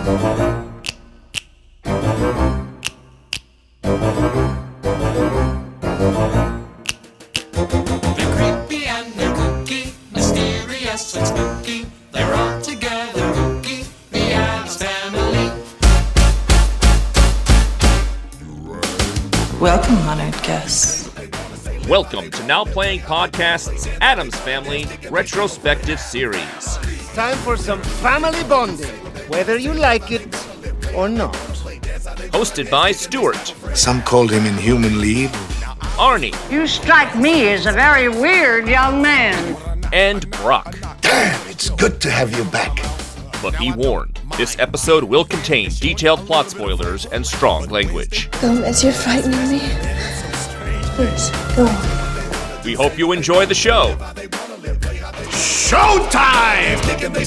creepy and they're kooky, mysterious and spooky. They're all together kooky, the Addams Family. Welcome, honored guests. Welcome to Now Playing Podcast's Addams Family Retrospective Series. Time for some family bonding, whether you like it or not. Hosted by Stuart, Some called him Inhuman Leave. Arnie, You strike me as a very weird young man. and Brock. Damn, it's good to have you back. But be warned, this episode will contain detailed plot spoilers and strong language. Gomez, you're frightening me. Please, go on. We hope you enjoy the show. Showtime!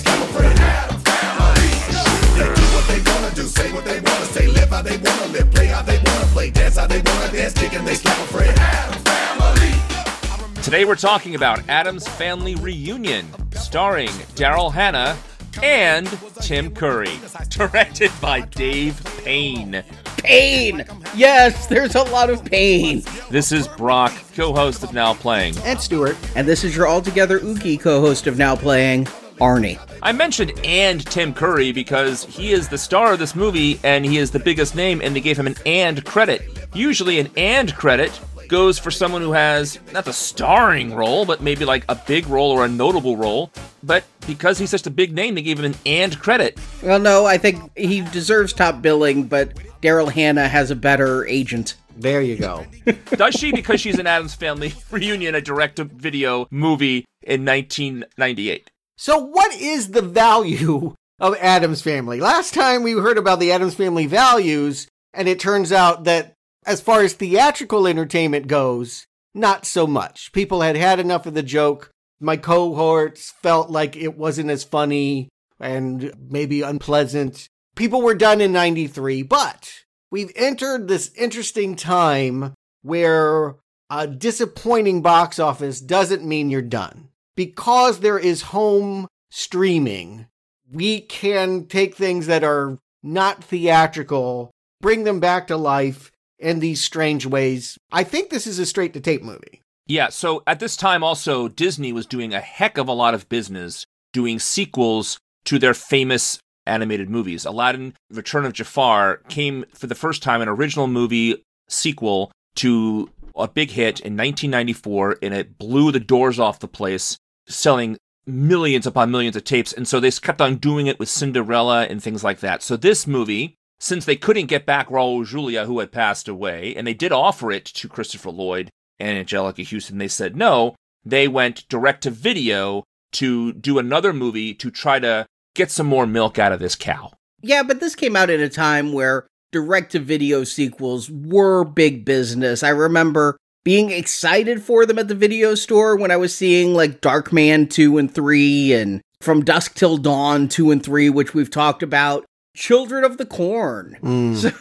Today we're talking about Addams Family Reunion, starring Daryl Hannah and Tim Curry, directed by Dave Payne. Pain! Yes, there's a lot of pain. This is Brock, co-host of Now Playing. And Stuart. And this is your altogether ookie co-host of Now Playing, Arnie. I mentioned and Tim Curry because he is the star of this movie and he is the biggest name, and they gave him an and credit. Usually an and credit goes for someone who has not the starring role, but maybe like a big role or a notable role. But because he's such a big name, they gave him an and credit. Well, no, I think he deserves top billing, but Daryl Hannah has a better agent. There you go. Does she? Because she's an Addams Family Reunion, a direct-to-video movie in 1998. So what is the value of Addams Family? Last time we heard about the Addams Family values, and it turns out that as far as theatrical entertainment goes, not so much. People had had enough of the joke. My cohorts felt like it wasn't as funny and maybe unpleasant. People were done in 93, but we've entered this interesting time where a disappointing box office doesn't mean you're done. Because there is home streaming, we can take things that are not theatrical, bring them back to life in these strange ways. I think this is a straight-to-tape movie. Yeah, so at this time also, Disney was doing a heck of a lot of business doing sequels to their famous animated movies. Aladdin, Return of Jafar came for the first time an original movie sequel to a big hit in 1994, and it blew the doors off the place, selling millions upon millions of tapes. And so they kept on doing it with Cinderella and things like that. So this movie, since they couldn't get back Raul Julia, who had passed away, and they did offer it to Christopher Lloyd and Angelica Houston, they said no. They went direct to video to do another movie to try to get some more milk out of this cow. Yeah, but this came out at a time where direct-to-video sequels were big business. I remember being excited for them at the video store when I was seeing like Darkman 2 and 3 and From Dusk Till Dawn 2 and 3, which we've talked about. Children of the Corn. So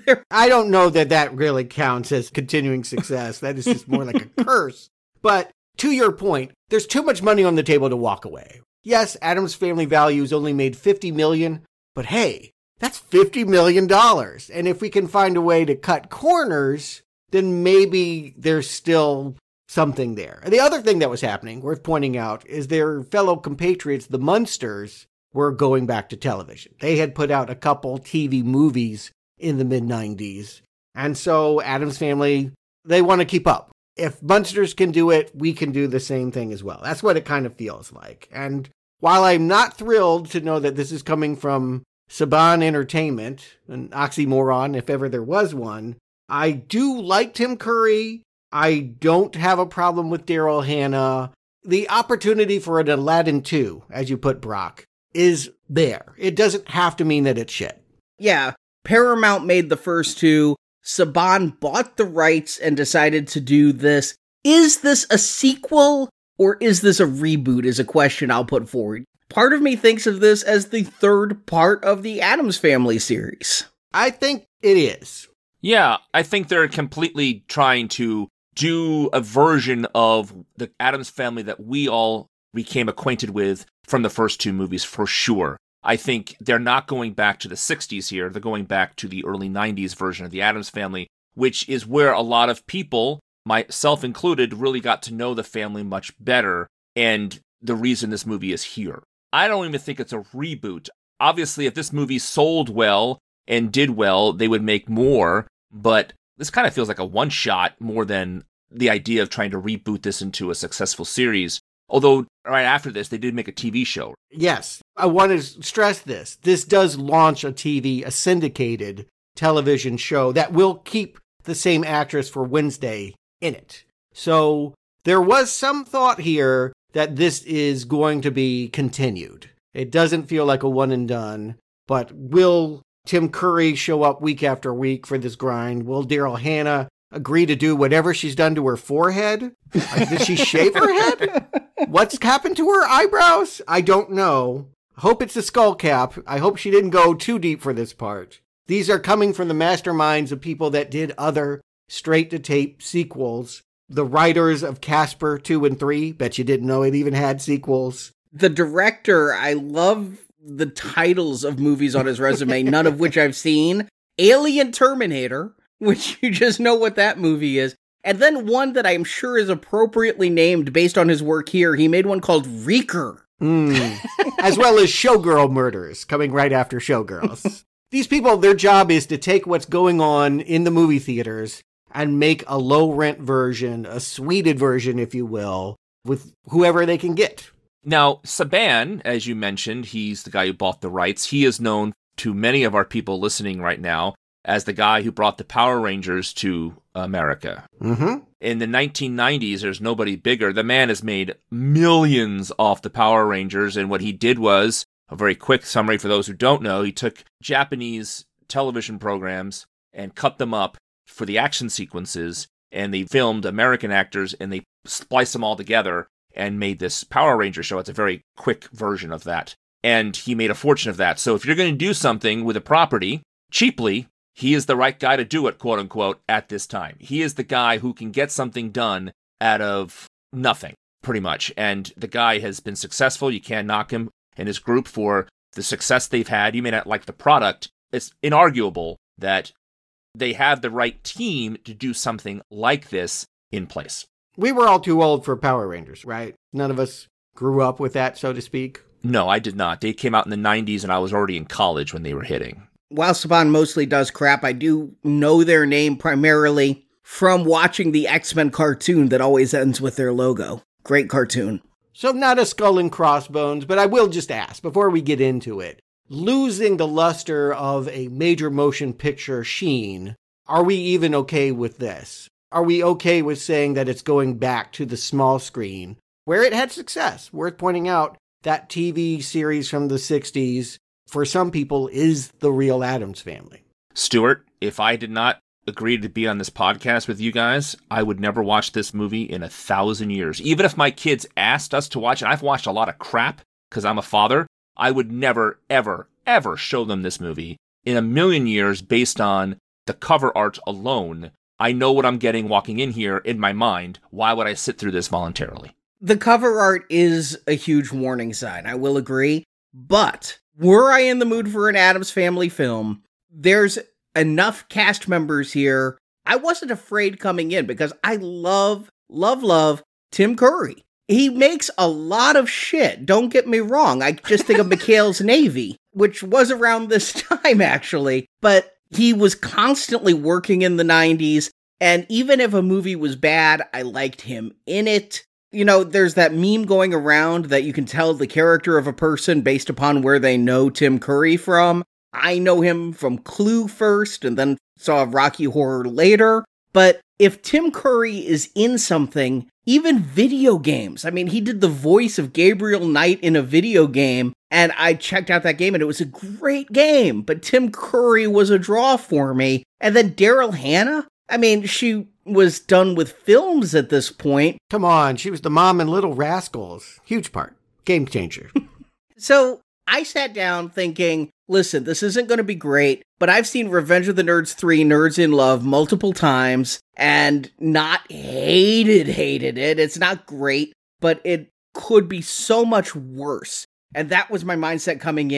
I don't know that that really counts as continuing success. That is just more like a curse. But to your point, there's too much money on the table to walk away. Yes, Addams Family Values only made $50 million, but hey, that's $50 million. And if we can find a way to cut corners, then maybe there's still something there. And the other thing that was happening, worth pointing out, is their fellow compatriots, the Munsters, were going back to television. They had put out a couple TV movies in the mid-90s. And so Addams Family, they want to keep up. If Munsters can do it, we can do the same thing as well. That's what it kind of feels like. And while I'm not thrilled to know that this is coming from Saban Entertainment, an oxymoron if ever there was one, I do like Tim Curry. I don't have a problem with Daryl Hannah. The opportunity for an Aladdin 2, as you put, Brock, is there. It doesn't have to mean that it's shit. yeah, Paramount made the first two. Saban bought the rights and decided to do this. Is this a sequel or is this a reboot is a question I'll put forward. Part of me thinks of this as the third part of the Addams Family series. I think it is. Yeah, I think they're completely trying to do a version of the Addams Family that we all became acquainted with from the first two movies, for sure. I think they're not going back to the 60s here. They're going back to the early 90s version of the Addams Family, which is where a lot of people, myself included, really got to know the family much better, and the reason this movie is here. I don't even think it's a reboot. Obviously, if this movie sold well and did well, they would make more, but this kind of feels like a one-shot more than the idea of trying to reboot this into a successful series. Although, right after this, they did make a TV show. Yes, I want to stress this. This does launch a syndicated television show that will keep the same actress for Wednesday in it. So there was some thought here that this is going to be continued. It doesn't feel like a one and done, but will Tim Curry show up week after week for this grind? Will Daryl Hannah agree to do whatever she's done to her forehead? Did she shave her head? What's happened to her eyebrows? I don't know. I hope it's a skull cap. I hope she didn't go too deep for this part. These are coming from the masterminds of people that did other straight-to-tape sequels. The writers of Casper 2 and 3. Bet you didn't know it even had sequels. The director, I love the titles of movies on his resume, none of which I've seen. Alien Terminator, which you just know what that movie is. And then one that I'm sure is appropriately named based on his work here. He made one called Reeker. As well as Showgirl Murders, coming right after Showgirls. These people, their job is to take what's going on in the movie theaters and make a low-rent version, a sweeted version, if you will, with whoever they can get. Now, Saban, as you mentioned, he's the guy who bought the rights. He is known to many of our people listening right now as the guy who brought the Power Rangers to America. Mm-hmm. In the 1990s, there's nobody bigger. The man has made millions off the Power Rangers, and what he did was, a very quick summary for those who don't know, he took Japanese television programs and cut them up for the action sequences, and they filmed American actors, and they spliced them all together and made this Power Ranger show. It's a very quick version of that. And he made a fortune of that. So if you're going to do something with a property cheaply, he is the right guy to do it, quote unquote, at this time. He is the guy who can get something done out of nothing, pretty much. And the guy has been successful. You can't knock him and his group for the success they've had. You may not like the product. It's inarguable that they have the right team to do something like this in place. We were all too old for Power Rangers, right? None of us grew up with that, so to speak. No, I did not. They came out in the 90s, and I was already in college when they were hitting. While Saban mostly does crap, I do know their name primarily from watching the X-Men cartoon that always ends with their logo. Great cartoon. So not a skull and crossbones, but I will just ask, before we get into it, losing the luster of a major motion picture sheen, are we even okay with this? Are we okay with saying that it's going back to the small screen, where it had success? Worth pointing out, that TV series from the 60s, for some people, is the real Addams Family. Stuart, if I did not agree to be on this podcast with you guys, I would never watch this movie in 1,000 years. Even if my kids asked us to watch, and I've watched a lot of crap because I'm a father, I would never, ever, ever show them this movie in a million years based on the cover art alone. I know what I'm getting walking in here in my mind. Why would I sit through this voluntarily? The cover art is a huge warning sign, I will agree. But were I in the mood for an Addams Family film, there's enough cast members here. I wasn't afraid coming in because I love Tim Curry. He makes a lot of shit. Don't get me wrong. I just think of McHale's Navy, which was around this time, actually. But he was constantly working in the 90s. And even if a movie was bad, I liked him in it. You know, there's that meme going around that you can tell the character of a person based upon where they know Tim Curry from. I know him from Clue first and then saw Rocky Horror later. But if Tim Curry is in something, even video games, I mean, he did the voice of Gabriel Knight in a video game, and I checked out that game and it was a great game, but Tim Curry was a draw for me. And then Daryl Hannah, I mean, she was done with films at this point. Come on, she was the mom in Little Rascals. Huge part. Game changer. So I sat down thinking, listen, this isn't going to be great, but I've seen Revenge of the Nerds 3, Nerds in Love multiple times and not hated it. It's not great, but it could be so much worse. And that was my mindset coming in.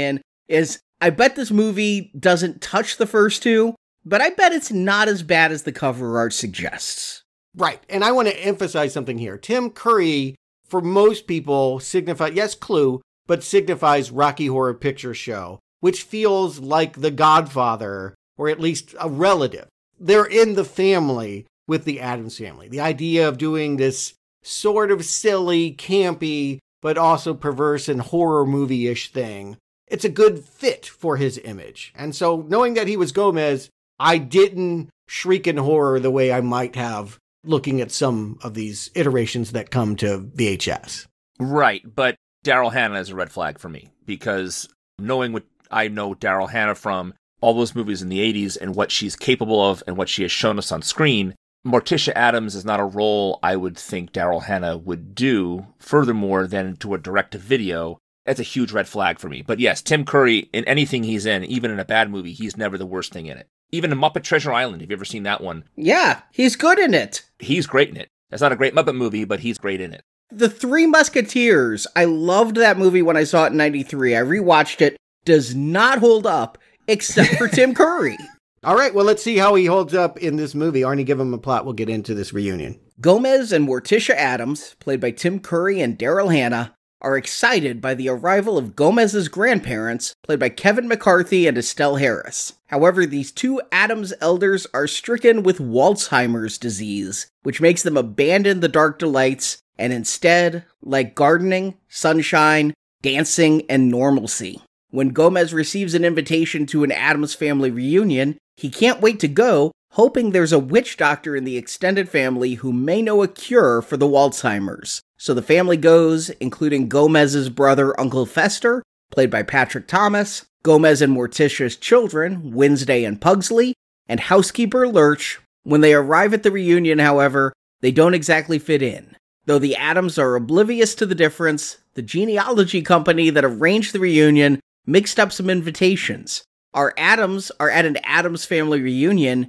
is I bet this movie doesn't touch the first two, but I bet it's not as bad as the cover art suggests. Right. And I want to emphasize something here. Tim Curry, for most people, yes, Clue, but signifies Rocky Horror Picture Show, which feels like The Godfather, or at least a relative. They're in the family with the Addams Family. The idea of doing this sort of silly, campy, but also perverse and horror movie-ish thing. It's a good fit for his image. And so knowing that he was Gomez, I didn't shriek in horror the way I might have looking at some of these iterations that come to VHS. Right, but Daryl Hannah is a red flag for me, because knowing what I know Daryl Hannah from all those movies in the 80s and what she's capable of and what she has shown us on screen, Morticia Addams is not a role I would think Daryl Hannah would do, furthermore than to a direct-to-video. That's a huge red flag for me. But yes, Tim Curry, in anything he's in, even in a bad movie, he's never the worst thing in it. Even in Muppet Treasure Island, have you ever seen that one? Yeah, he's good in it. He's great in it. That's not a great Muppet movie, but he's great in it. The Three Musketeers, I loved that movie when I saw it in 93. I rewatched it. Does not hold up, except for Tim Curry. All right, well, let's see how he holds up in this movie. Arnie, give him a plot. We'll get into this reunion. Gomez and Morticia Addams, played by Tim Curry and Daryl Hannah, are excited by the arrival of Gomez's grandparents, played by Kevin McCarthy and Estelle Harris. However, these two Addams elders are stricken with Walzheimer's disease, which makes them abandon the dark delights and instead like gardening, sunshine, dancing, and normalcy. When Gomez receives an invitation to an Addams Family reunion, he can't wait to go, hoping there's a witch doctor in the extended family who may know a cure for the Walzheimer's. So the family goes, including Gomez's brother, Uncle Fester, played by Patrick Thomas, Gomez and Morticia's children, Wednesday and Pugsley, and housekeeper Lurch. When they arrive at the reunion, however, they don't exactly fit in. Though the Addams are oblivious to the difference, the genealogy company that arranged the reunion mixed up some invitations. Our Addams are at an Addams Family reunion,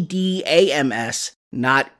ADAMS, not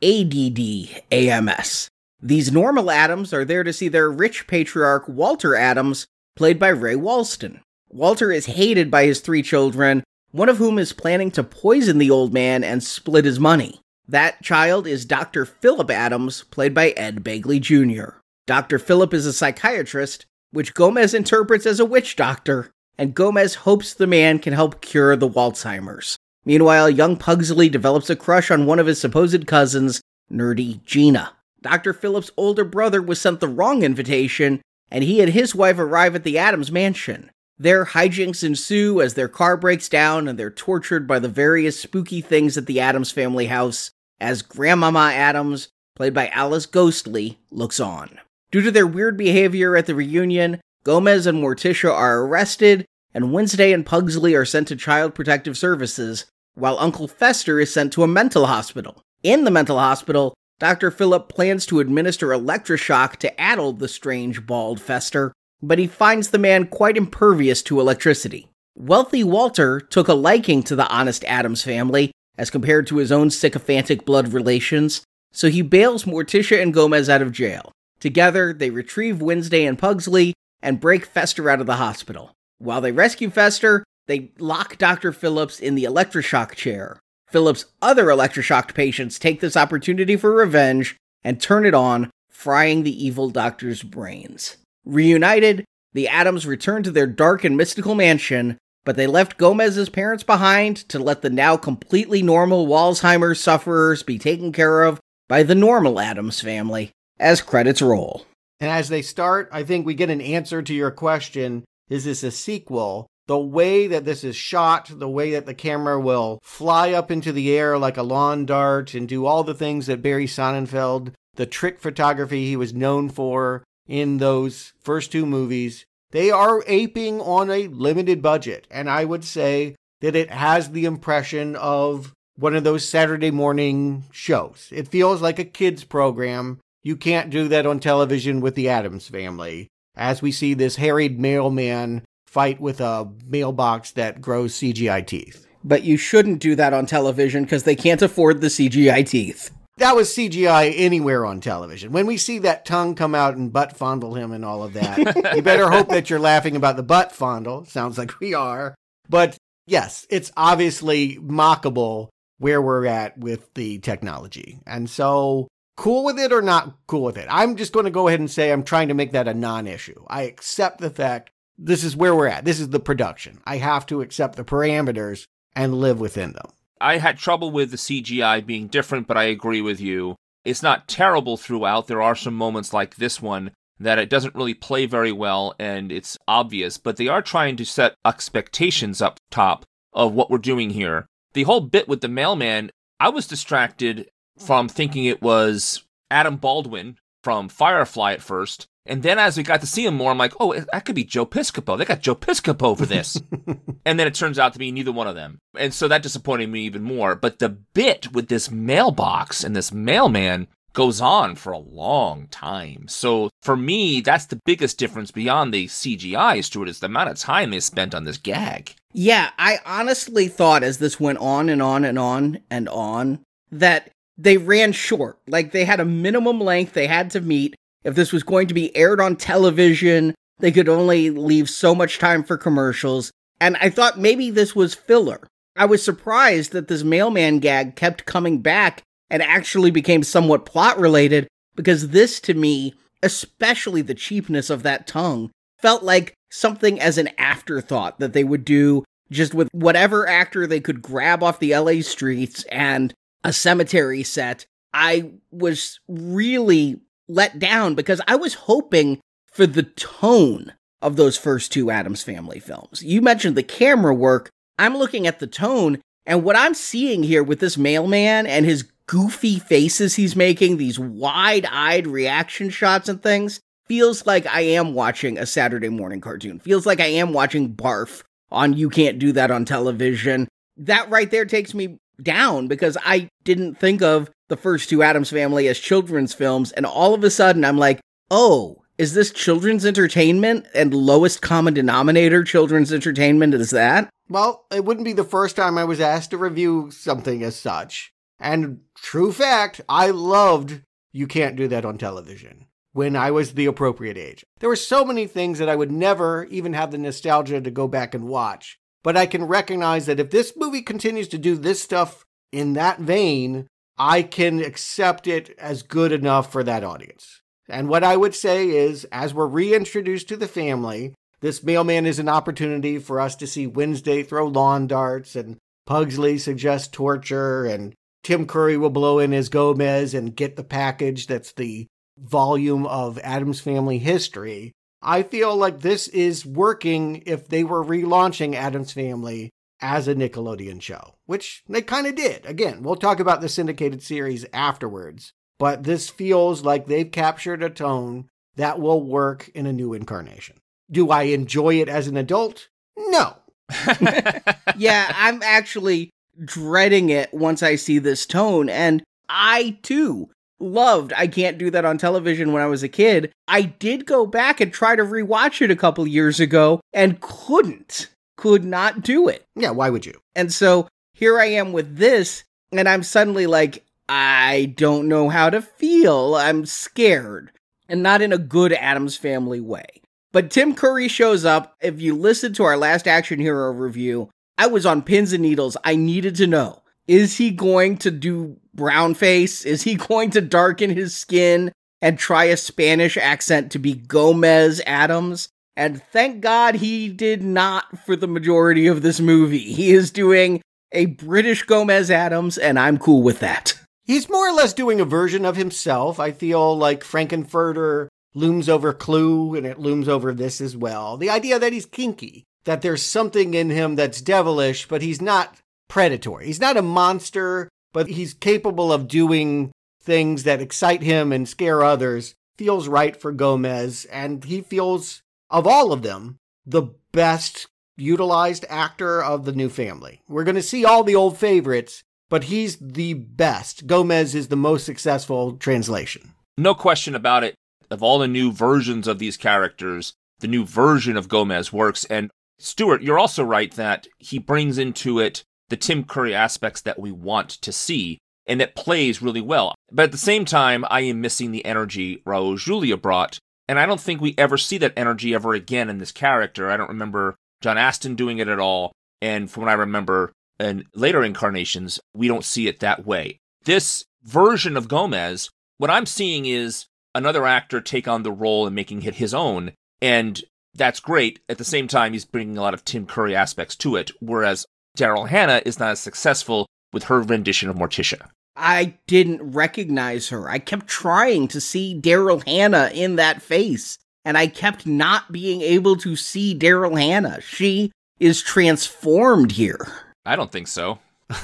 ADDAMS. These normal Addams are there to see their rich patriarch Walter Addams, played by Ray Walston. Walter is hated by his three children, one of whom is planning to poison the old man and split his money. That child is Dr. Philip Addams, played by Ed Begley Jr. Dr. Philip is a psychiatrist, which Gomez interprets as a witch doctor, and Gomez hopes the man can help cure the Walzheimer's. Meanwhile, young Pugsley develops a crush on one of his supposed cousins, nerdy Gina. Dr. Philip's older brother was sent the wrong invitation, and he and his wife arrive at the Addams mansion. Their hijinks ensue as their car breaks down and they're tortured by the various spooky things at the Addams family house as Grandmama Addams, played by Alice Ghostly, looks on. Due to their weird behavior at the reunion, Gomez and Morticia are arrested, and Wednesday and Pugsley are sent to Child Protective Services, while Uncle Fester is sent to a mental hospital. In the mental hospital, Dr. Philip plans to administer electroshock to addle the strange, bald Fester, but he finds the man quite impervious to electricity. Wealthy Walter took a liking to the honest Addams family, as compared to his own sycophantic blood relations, so he bails Morticia and Gomez out of jail. Together, they retrieve Wednesday and Pugsley and break Fester out of the hospital. While they rescue Fester, they lock Dr. Phillips in the electroshock chair. Phillips' other electroshocked patients take this opportunity for revenge and turn it on, frying the evil doctor's brains. Reunited, the Addams return to their dark and mystical mansion, but they left Gomez's parents behind to let the now completely normal Walzheimer's sufferers be taken care of by the normal Addams family, as credits roll. And as they start, I think we get an answer to your question, is this a sequel? The way that this is shot, the way that the camera will fly up into the air like a lawn dart and do all the things that Barry Sonnenfeld, the trick photography he was known for in those first two movies, they are aping on a limited budget. And I would say that it has the impression of one of those Saturday morning shows. It feels like a kid's program. You can't do that on television with the Addams family, as we see this harried mailman fight with a mailbox that grows CGI teeth. But you shouldn't do that on television because they can't afford the CGI teeth. that was CGI anywhere on television. When we see that tongue come out and butt fondle him and all of that, you better hope that you're laughing about the butt fondle. Sounds like we are. But yes, it's obviously mockable where we're at with the technology. And so, cool with it or not cool with it? I'm just going to go ahead and say I'm trying to make that a non-issue. I accept the fact this is where we're at. This is the production. I have to accept the parameters and live within them. I had trouble with the CGI being different, but I agree with you. It's not terrible throughout. There are some moments like this one that it doesn't really play very well, and it's obvious, but they are trying to set expectations up top of what we're doing here. The whole bit with the mailman, I was distracted from thinking it was Adam Baldwin from Firefly at first, and then as we got to see him more, I'm like, oh, that could be Joe Piscopo. They got Joe Piscopo for this. And then it turns out to be neither one of them. And so that disappointed me even more. But the bit with this mailbox and this mailman goes on for a long time. So for me, that's the biggest difference beyond the CGI, Stuart, is the amount of time they spent on this gag. Yeah, I honestly thought as this went on and on and on and on, that they ran short. Like, they had a minimum length they had to meet. If this was going to be aired on television, they could only leave so much time for commercials. And I thought maybe this was filler. I was surprised that this mailman gag kept coming back and actually became somewhat plot-related, because this, to me, especially the cheapness of that tongue, felt like something as an afterthought that they would do just with whatever actor they could grab off the LA streets and a cemetery set. I was really let down because I was hoping for the tone of those first two Addams Family films. You mentioned the camera work. I'm looking at the tone, and what I'm seeing here with this mailman and his goofy faces he's making, these wide-eyed reaction shots and things, feels like I am watching a Saturday morning cartoon. Feels like I am watching Barf on You Can't Do That on Television. That right there takes me down because I didn't think of the first two Addams Family as children's films, and all of a sudden I'm like, oh, is this children's entertainment? And lowest common denominator children's entertainment is that? Well, it wouldn't be the first time I was asked to review something as such. And true fact, I loved You Can't Do That on Television when I was the appropriate age. There were so many things that I would never even have the nostalgia to go back and watch. But I can recognize that if this movie continues to do this stuff in that vein, I can accept it as good enough for that audience. And what I would say is, as we're reintroduced to the family, this mailman is an opportunity for us to see Wednesday throw lawn darts, and Pugsley suggest torture, and Tim Curry will blow in his Gomez and get the package that's the volume of Addams Family history. I feel like this is working if they were relaunching Addams Family as a Nickelodeon show, which they kind of did. Again, we'll talk about the syndicated series afterwards, but this feels like they've captured a tone that will work in a new incarnation. Do I enjoy it as an adult? No. Yeah, I'm actually dreading it once I see this tone, and I, too, loved I Can't Do That on Television when I was a kid. I did go back and try to rewatch it a couple years ago, and could not do it. Yeah, why would you? And so, here I am with this, and I'm suddenly like, I don't know how to feel. I'm scared, and not in a good Addams Family way. But Tim Curry shows up. If you listened to our last Action Hero review, I was on pins and needles. I needed to know, is he going to do brown face? Is he going to darken his skin and try a Spanish accent to be Gomez Addams? And thank God he did not for the majority of this movie. He is doing a British Gomez Addams, and I'm cool with that. He's more or less doing a version of himself. I feel like Frankenfurter looms over Clue, and it looms over this as well. The idea that he's kinky, that there's something in him that's devilish, but he's not predatory. He's not a monster, but he's capable of doing things that excite him and scare others, feels right for Gomez, and he feels, of all of them, the best utilized actor of the new family. We're going to see all the old favorites, but he's the best. Gomez is the most successful translation. No question about it. Of all the new versions of these characters, the new version of Gomez works. And Stuart, you're also right that he brings into it the Tim Curry aspects that we want to see. and it plays really well. But at the same time, I am missing the energy Raul Julia brought, and I don't think we ever see that energy ever again in this character. I don't remember John Astin doing it at all, and from what I remember in later incarnations, we don't see it that way. This version of Gomez, what I'm seeing is another actor take on the role and making it his own, and that's great. At the same time, he's bringing a lot of Tim Curry aspects to it, whereas Daryl Hannah is not as successful with her rendition of Morticia. I didn't recognize her. I kept trying to see Daryl Hannah in that face, and I kept not being able to see Daryl Hannah. She is transformed here. I don't think so.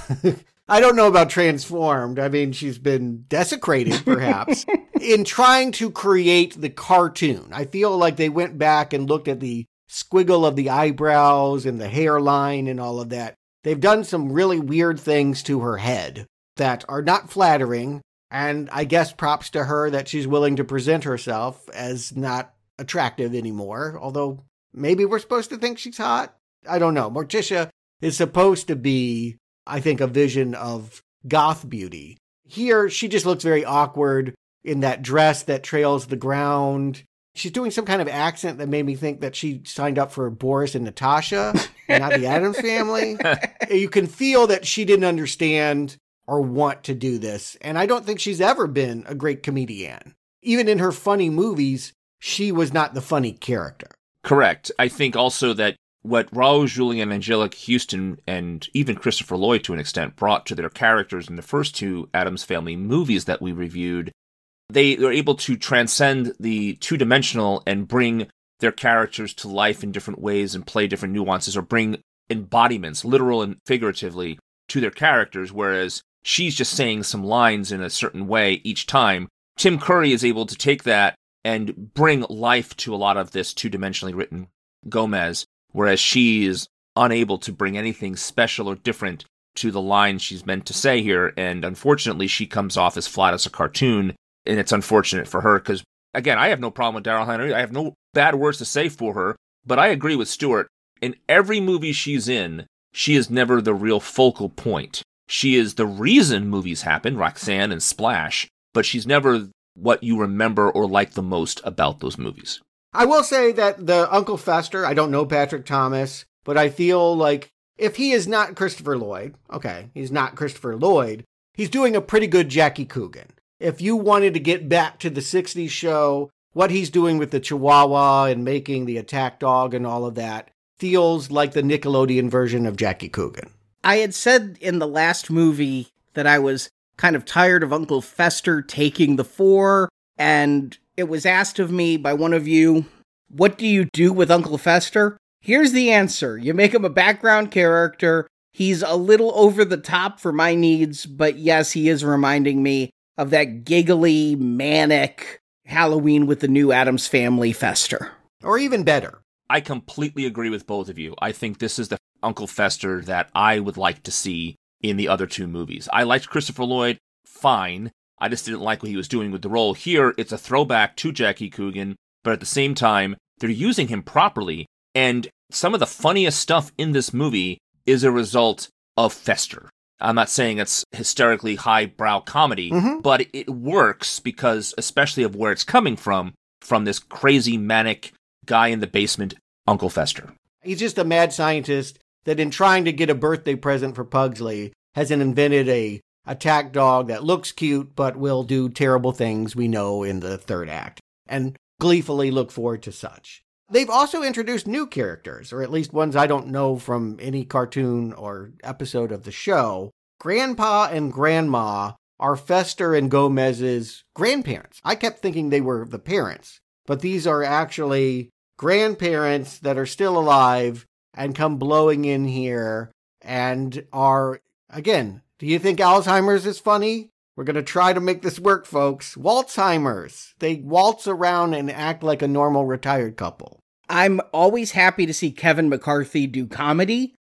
I don't know about transformed. I mean, she's been desecrated, perhaps, in trying to create the cartoon. I feel like they went back and looked at the squiggle of the eyebrows and the hairline and all of that. They've done some really weird things to her head that are not flattering, and I guess props to her that she's willing to present herself as not attractive anymore, although maybe we're supposed to think she's hot. I don't know. Morticia is supposed to be, I think, a vision of goth beauty. Here, she just looks very awkward in that dress that trails the ground. She's doing some kind of accent that made me think that she signed up for Boris and Natasha, and not the Addams Family. You can feel that she didn't understand or want to do this, and I don't think she's ever been a great comedian. Even in her funny movies, she was not the funny character. Correct. I think also that what Raul Julia and Angelique Houston and even Christopher Lloyd to an extent brought to their characters in the first two Addams Family movies that we reviewed, they are able to transcend the two-dimensional and bring their characters to life in different ways and play different nuances or bring embodiments, literal and figuratively, to their characters, whereas she's just saying some lines in a certain way each time. Tim Curry is able to take that and bring life to a lot of this two-dimensionally written Gomez, whereas she is unable to bring anything special or different to the lines she's meant to say here, and unfortunately she comes off as flat as a cartoon, and it's unfortunate for her, because, again, I have no problem with Daryl Hannah. I have no bad words to say for her, but I agree with Stuart. In every movie she's in, she is never the real focal point. She is the reason movies happen, Roxanne and Splash, but she's never what you remember or like the most about those movies. I will say that the Uncle Fester, I don't know Patrick Thomas, but I feel like if he is not Christopher Lloyd, okay, he's not Christopher Lloyd, he's doing a pretty good Jackie Coogan. If you wanted to get back to the 60s show, what he's doing with the Chihuahua and making the attack dog and all of that feels like the Nickelodeon version of Jackie Coogan. I had said in the last movie that I was kind of tired of Uncle Fester taking the fore, and it was asked of me by one of you, what do you do with Uncle Fester? Here's the answer. You make him a background character. He's a little over the top for my needs, but yes, he is reminding me of that giggly, manic Halloween with the new Addams Family Fester. Or even better. I completely agree with both of you. I think this is the Uncle Fester that I would like to see in the other two movies. I liked Christopher Lloyd fine. I just didn't like what he was doing with the role. Here, it's a throwback to Jackie Coogan, but at the same time, they're using him properly, and some of the funniest stuff in this movie is a result of Fester. I'm not saying it's hysterically highbrow comedy, but it works because, especially of where it's coming from this crazy, manic guy in the basement, Uncle Fester. He's just a mad scientist that in trying to get a birthday present for Pugsley has invented a attack dog that looks cute but will do terrible things we know in the third act, and gleefully look forward to such. They've also introduced new characters, or at least ones I don't know from any cartoon or episode of the show. Grandpa and Grandma are Fester and Gomez's grandparents. I kept thinking they were the parents, but these are actually grandparents that are still alive and come blowing in here and are, again, do you think Alzheimer's is funny? We're going to try to make this work, folks. Waltzheimers. They waltz around and act like a normal retired couple. I'm always happy to see Kevin McCarthy do comedy.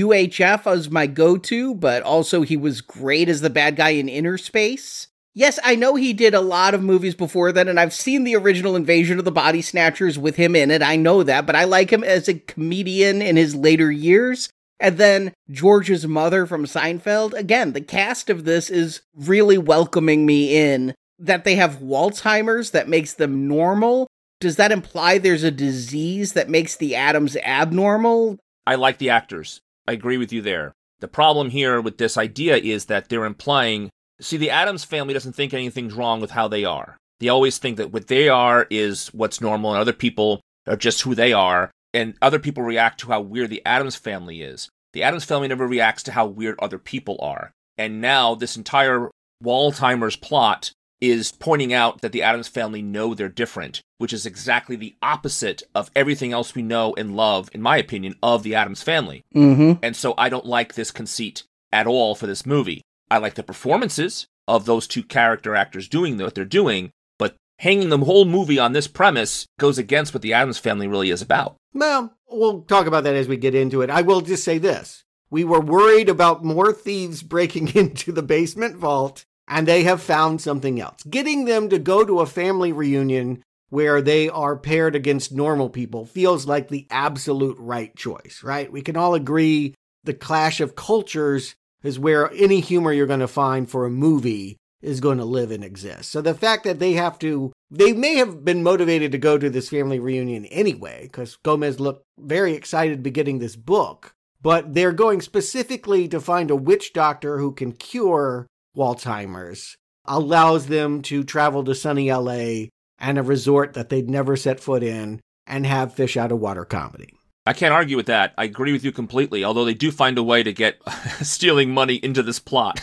UHF was my go-to, but also he was great as the bad guy in Inner Space. Yes, I know he did a lot of movies before then, and I've seen the original Invasion of the Body Snatchers with him in it. I know that, but I like him as a comedian in his later years. And then George's mother from Seinfeld. Again, the cast of this is really welcoming me in. That they have Walzheimer's that makes them normal. Does that imply there's a disease that makes the Addams abnormal? I like the actors. I agree with you there. The problem here with this idea is that they're implying, see, the Addams family doesn't think anything's wrong with how they are. They always think that what they are is what's normal and other people are just who they are. And other people react to how weird the Addams family is. The Addams family never reacts to how weird other people are. And now this entire Walzheimer's plot is pointing out that the Addams family know they're different, which is exactly the opposite of everything else we know and love, in my opinion, of the Addams family. Mm-hmm. And so I don't like this conceit at all for this movie. I like the performances of those two character actors doing what they're doing, but hanging the whole movie on this premise goes against what the Addams family really is about. Well, we'll talk about that as we get into it. I will just say this. We were worried about more thieves breaking into the basement vault, and they have found something else. Getting them to go to a family reunion where they are paired against normal people feels like the absolute right choice, right? We can all agree the clash of cultures is where any humor you're going to find for a movie is going to live and exist. So the fact that they may have been motivated to go to this family reunion anyway, because Gomez looked very excited to be getting this book, but they're going specifically to find a witch doctor who can cure Walzheimer's, allows them to travel to sunny LA and a resort that they'd never set foot in and have fish out of water comedy. I can't argue with that. I agree with you completely, although they do find a way to get stealing money into this plot.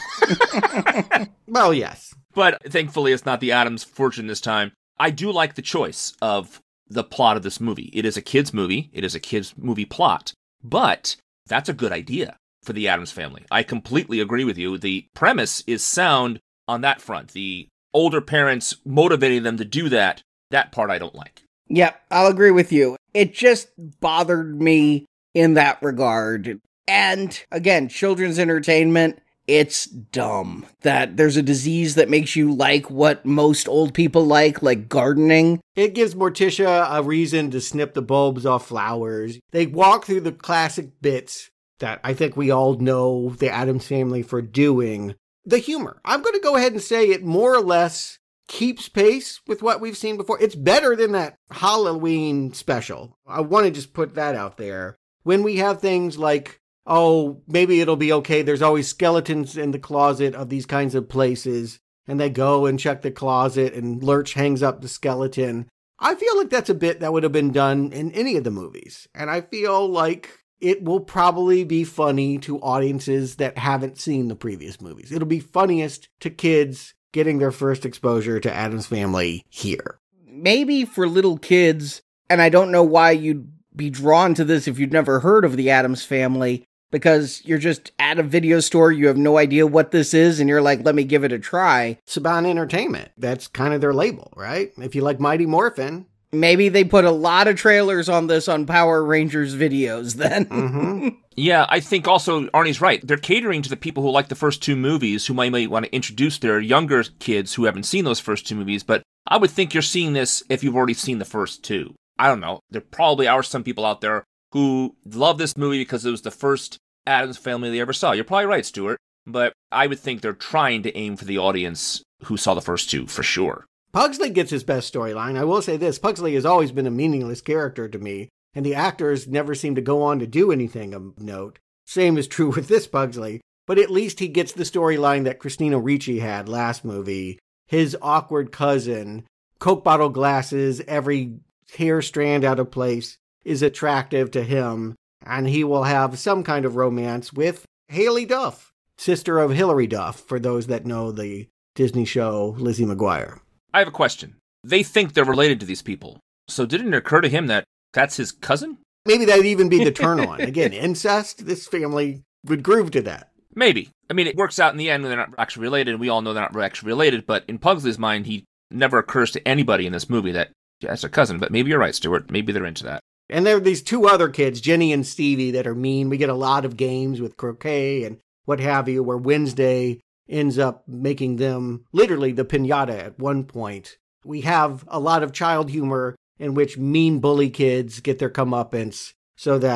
Well, yes. But thankfully, it's not the Addams fortune this time. I do like the choice of the plot of this movie. It is a kid's movie. It is a kid's movie plot. But that's a good idea for the Addams family. I completely agree with you. The premise is sound on that front. The older parents motivating them to do that part I don't like. Yep, I'll agree with you. It just bothered me in that regard. And again, children's entertainment, it's dumb that there's a disease that makes you like what most old people like gardening. It gives Morticia a reason to snip the bulbs off flowers. They walk through the classic bits that I think we all know the Addams family for doing. The humor, I'm going to go ahead and say it more or less keeps pace with what we've seen before. It's better than that Halloween special. I want to just put that out there. When we have things like, oh, maybe it'll be okay, there's always skeletons in the closet of these kinds of places, and they go and check the closet and Lurch hangs up the skeleton. I feel like that's a bit that would have been done in any of the movies. And I feel like it will probably be funny to audiences that haven't seen the previous movies. It'll be funniest to kids getting their first exposure to Addams Family here. Maybe for little kids, and I don't know why you'd be drawn to this if you'd never heard of the Addams Family, because you're just at a video store, you have no idea what this is, and you're like, let me give it a try. Saban Entertainment, that's kind of their label, right? If you like Mighty Morphin. Maybe they put a lot of trailers on this on Power Rangers videos then. Mm-hmm. Yeah, I think also Arnie's right. They're catering to the people who like the first two movies, who might want to introduce their younger kids who haven't seen those first two movies, but I would think you're seeing this if you've already seen the first two. I don't know. There probably are some people out there who love this movie because it was the first Addams Family they ever saw. You're probably right, Stuart, but I would think they're trying to aim for the audience who saw the first two, for sure. Pugsley gets his best storyline. I will say this, Pugsley has always been a meaningless character to me, and the actors never seem to go on to do anything of note. Same is true with this Pugsley, but at least he gets the storyline that Christina Ricci had last movie. His awkward cousin, Coke bottle glasses, every hair strand out of place is attractive to him, and he will have some kind of romance with Haley Duff, sister of Hilary Duff, for those that know the Disney show Lizzie McGuire. I have a question. They think they're related to these people, so didn't it occur to him that that's his cousin? Maybe that'd even be the turn-on. Again, incest, this family would groove to that. Maybe. I mean, it works out in the end when they're not actually related, and we all know they're not actually related, but in Pugsley's mind, he never occurs to anybody in this movie that that's a cousin. But maybe you're right, Stuart. Maybe they're into that. And there are these two other kids, Jenny and Stevie, that are mean. We get a lot of games with croquet and what have you, where Wednesday ends up making them literally the piñata at one point. We have a lot of child humor in which mean bully kids get their comeuppance so that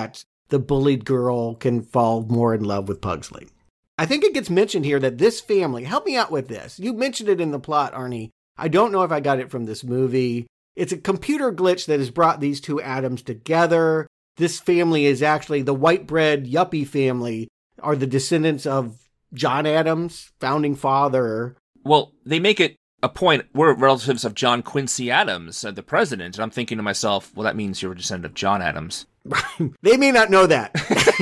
the bullied girl can fall more in love with Pugsley. I think it gets mentioned here that this family, help me out with this. You mentioned it in the plot, Arnie. I don't know if I got it from this movie. It's a computer glitch that has brought these two Adams together. This family is actually the white bread yuppie family, are the descendants of John Adams, founding father. Well, they make it a point, we're relatives of John Quincy Adams, the president. And I'm thinking to myself, well, that means you're a descendant of John Adams. They may not know that.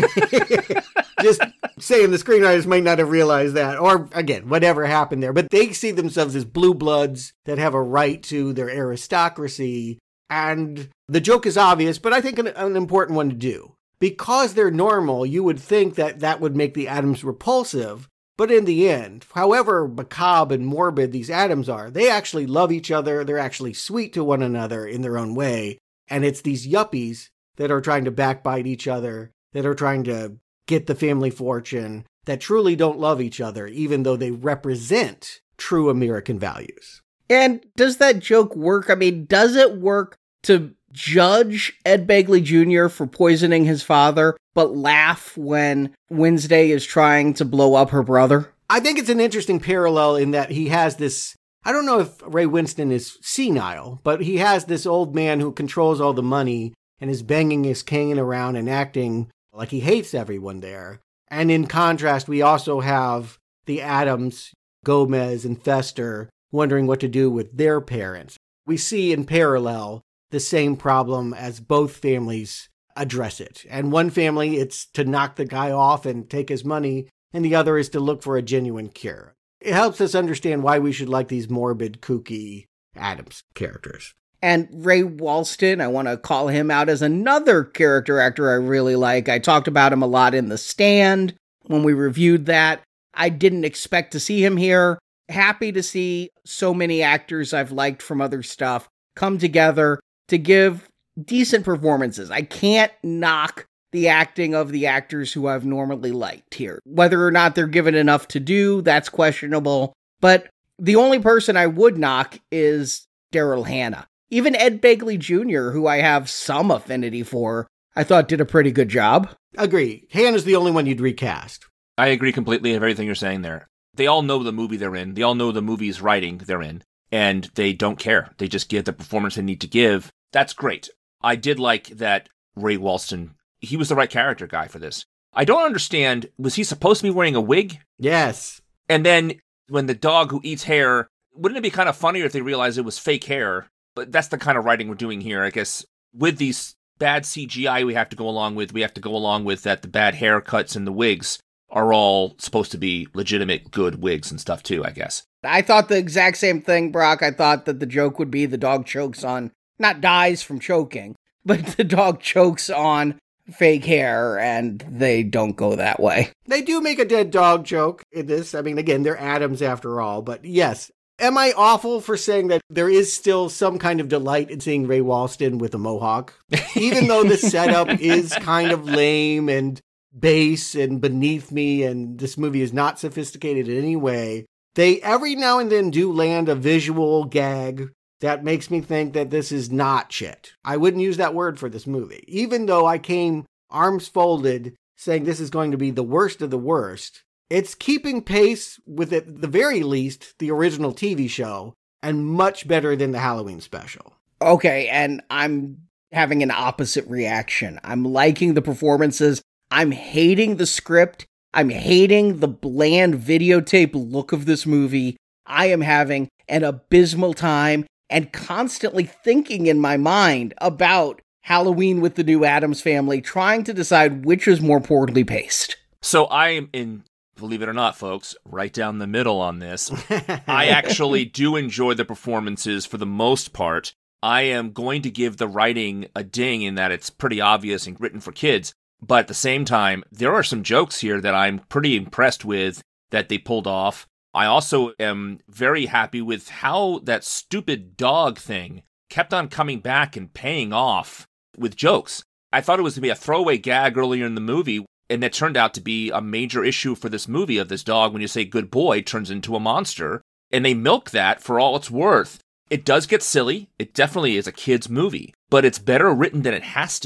Just saying, the screenwriters might not have realized that. Or, again, whatever happened there. But they see themselves as blue bloods that have a right to their aristocracy. And the joke is obvious, but I think an important one to do. Because they're normal, you would think that that would make the Adams repulsive. But in the end, however macabre and morbid these Adams are, they actually love each other. They're actually sweet to one another in their own way. And it's these yuppies that are trying to backbite each other, that are trying to get the family fortune, that truly don't love each other, even though they represent true American values. And does that joke work? I mean, does it work to judge Ed Begley Jr. for poisoning his father, but laugh when Wednesday is trying to blow up her brother? I think it's an interesting parallel in that he has this, I don't know if Ray Winston is senile, but he has this old man who controls all the money and is banging his cane around and acting like he hates everyone there. And in contrast, we also have the Adams, Gomez, and Fester wondering what to do with their parents. We see in parallel the same problem as both families address it. And one family, it's to knock the guy off and take his money, and the other is to look for a genuine cure. It helps us understand why we should like these morbid, kooky Adams characters. And Ray Walston, I want to call him out as another character actor I really like. I talked about him a lot in The Stand when we reviewed that. I didn't expect to see him here. Happy to see so many actors I've liked from other stuff come together to give decent performances. I can't knock the acting of the actors who I've normally liked here. Whether or not they're given enough to do, that's questionable. But the only person I would knock is Daryl Hannah. Even Ed Begley Jr., who I have some affinity for, I thought did a pretty good job. Agree. Hannah's the only one you'd recast. I agree completely with everything you're saying there. They all know the movie they're in. They all know the movie's writing they're in. And they don't care. They just give the performance they need to give. That's great. I did like that Ray Walston, he was the right character guy for this. I don't understand, was he supposed to be wearing a wig? Yes. And then when the dog who eats hair, wouldn't it be kind of funnier if they realized it was fake hair? But that's the kind of writing we're doing here, I guess. With these bad CGI we have to go along with that the bad haircuts and the wigs are all supposed to be legitimate good wigs and stuff too, I guess. I thought the exact same thing, Brock. I thought that the joke would be the dog chokes on, not dies from choking, but the dog chokes on fake hair, and they don't go that way. They do make a dead dog joke in this. I mean, again, they're Adams after all, but yes. Am I awful for saying that there is still some kind of delight in seeing Ray Walston with a mohawk? Even though the setup is kind of lame and base and beneath me, and this movie is not sophisticated in any way, they every now and then do land a visual gag that makes me think that this is not shit. I wouldn't use that word for this movie. Even though I came arms folded saying this is going to be the worst of the worst, it's keeping pace with, at the very least, the original TV show, and much better than the Halloween special. Okay, and I'm having an opposite reaction. I'm liking the performances. I'm hating the script. I'm hating the bland videotape look of this movie. I am having an abysmal time and constantly thinking in my mind about Halloween with the New Addams Family, trying to decide which is more poorly paced. So I am in, believe it or not, folks, right down the middle on this. I actually do enjoy the performances for the most part. I am going to give the writing a ding in that it's pretty obvious and written for kids. But at the same time, there are some jokes here that I'm pretty impressed with that they pulled off. I also am very happy with how that stupid dog thing kept on coming back and paying off with jokes. I thought it was going to be a throwaway gag earlier in the movie, and it turned out to be a major issue for this movie of this dog, when you say good boy, turns into a monster. And they milk that for all it's worth. It does get silly. It definitely is a kid's movie, but it's better written than it has to be.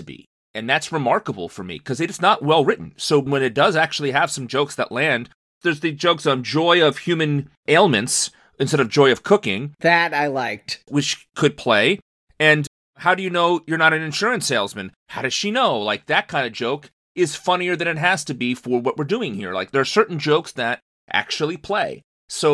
And that's remarkable for me because it's not well written. So when it does actually have some jokes that land, there's the jokes on joy of human ailments instead of joy of cooking. That I liked. Which could play. And how do you know you're not an insurance salesman? How does she know? Like, that kind of joke is funnier than it has to be for what we're doing here. Like, there are certain jokes that actually play.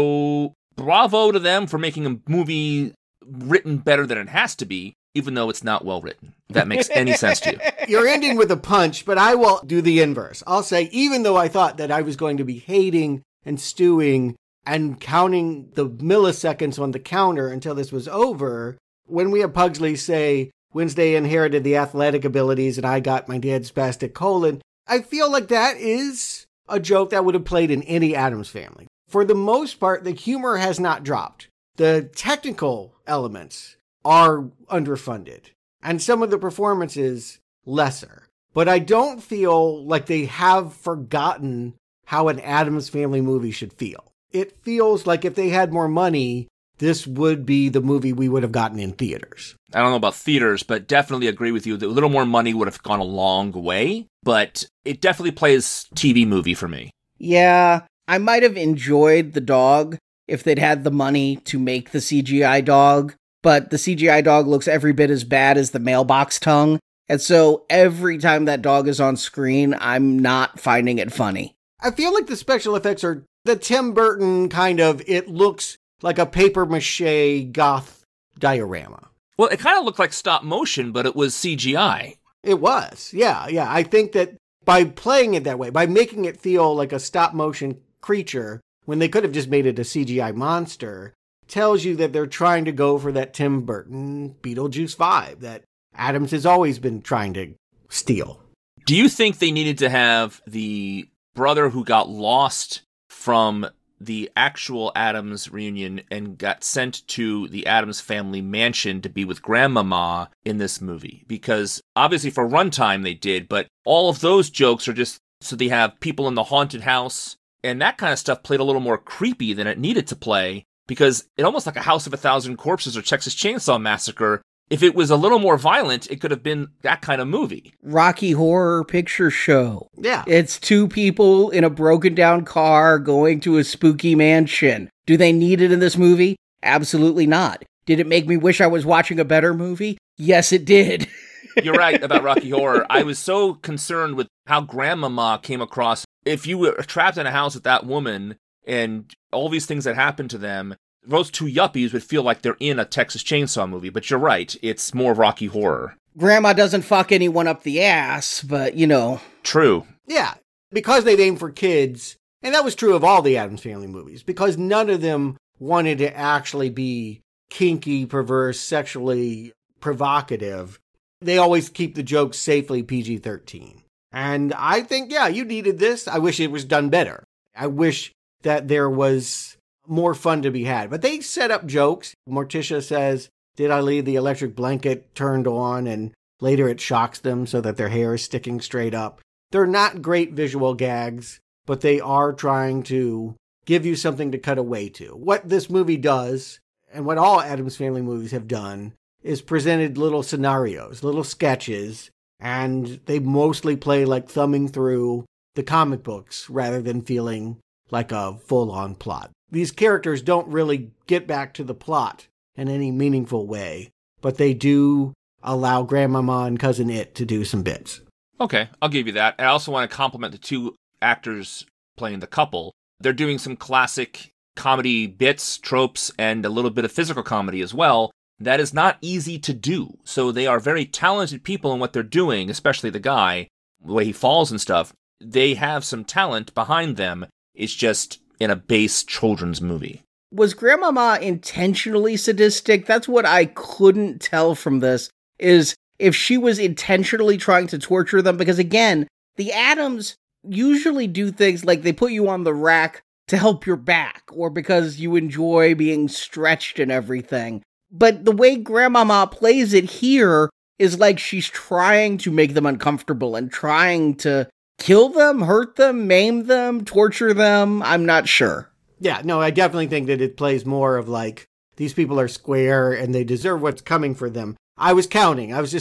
So bravo to them for making a movie written better than it has to be, even though it's not well written. If that makes any sense to you. You're ending with a punch, but I will do the inverse. I'll say, even though I thought that I was going to be hating and stewing and counting the milliseconds on the counter until this was over, when we have Pugsley say, Wednesday inherited the athletic abilities and I got my dad's spastic colon, I feel like that is a joke that would have played in any Addams Family. For the most part, the humor has not dropped. The technical elements are underfunded, and some of the performances lesser. But I don't feel like they have forgotten how an Addams Family movie should feel. It feels like if they had more money, this would be the movie we would have gotten in theaters. I don't know about theaters, but definitely agree with you that a little more money would have gone a long way, but it definitely plays TV movie for me. Yeah, I might have enjoyed the dog if they'd had the money to make the CGI dog, but the CGI dog looks every bit as bad as the mailbox tongue, and so every time that dog is on screen, I'm not finding it funny. I feel like the special effects are the Tim Burton kind of, it looks like a papier-mâché goth diorama. Well, it kind of looked like stop motion, but it was CGI. It was, yeah. I think that by playing it that way, by making it feel like a stop-motion creature, when they could have just made it a CGI monster, tells you that they're trying to go for that Tim Burton Beetlejuice vibe that Addams has always been trying to steal. Do you think they needed to have the brother who got lost from the actual Addams reunion and got sent to the Addams Family mansion to be with Grandmama in this movie? Because obviously for runtime they did, but all of those jokes are just so they have people in the haunted house, and that kind of stuff played a little more creepy than it needed to play, because it almost like a House of a Thousand Corpses or Texas Chainsaw Massacre. If it was a little more violent, it could have been that kind of movie. Rocky Horror Picture Show. Yeah. It's two people in a broken down car going to a spooky mansion. Do they need it in this movie? Absolutely not. Did it make me wish I was watching a better movie? Yes, it did. You're right about Rocky Horror. I was so concerned with how Grandmama came across. If you were trapped in a house with that woman and all these things that happened to them, those two yuppies would feel like they're in a Texas Chainsaw movie. But you're right, it's more Rocky Horror. Grandma doesn't fuck anyone up the ass, but, you know. True. Yeah, because they've aimed for kids, and that was true of all the Addams Family movies, because none of them wanted to actually be kinky, perverse, sexually provocative. They always keep the jokes safely PG-13. And I think, yeah, you needed this. I wish it was done better. I wish that there was more fun to be had. But they set up jokes. Morticia says, did I leave the electric blanket turned on? And later it shocks them so that their hair is sticking straight up. They're not great visual gags, but they are trying to give you something to cut away to. What this movie does, and what all Addams Family movies have done, is presented little scenarios, little sketches, and they mostly play like thumbing through the comic books rather than feeling like a full-on plot. These characters don't really get back to the plot in any meaningful way, but they do allow Grandmama and Cousin It to do some bits. Okay, I'll give you that. I also want to compliment the two actors playing the couple. They're doing some classic comedy bits, tropes, and a little bit of physical comedy as well. That is not easy to do. So they are very talented people in what they're doing, especially the guy, the way he falls and stuff. They have some talent behind them. It's just in a base children's movie. Was Grandmama intentionally sadistic? That's what I couldn't tell from this, is if she was intentionally trying to torture them. Because again, the Addams usually do things like they put you on the rack to help your back, or because you enjoy being stretched and everything. But the way Grandmama plays it here is like she's trying to make them uncomfortable and trying to kill them, hurt them, maim them, torture them. I'm not sure. Yeah, no, I definitely think that it plays more of like, these people are square and they deserve what's coming for them. I was counting. I was just like,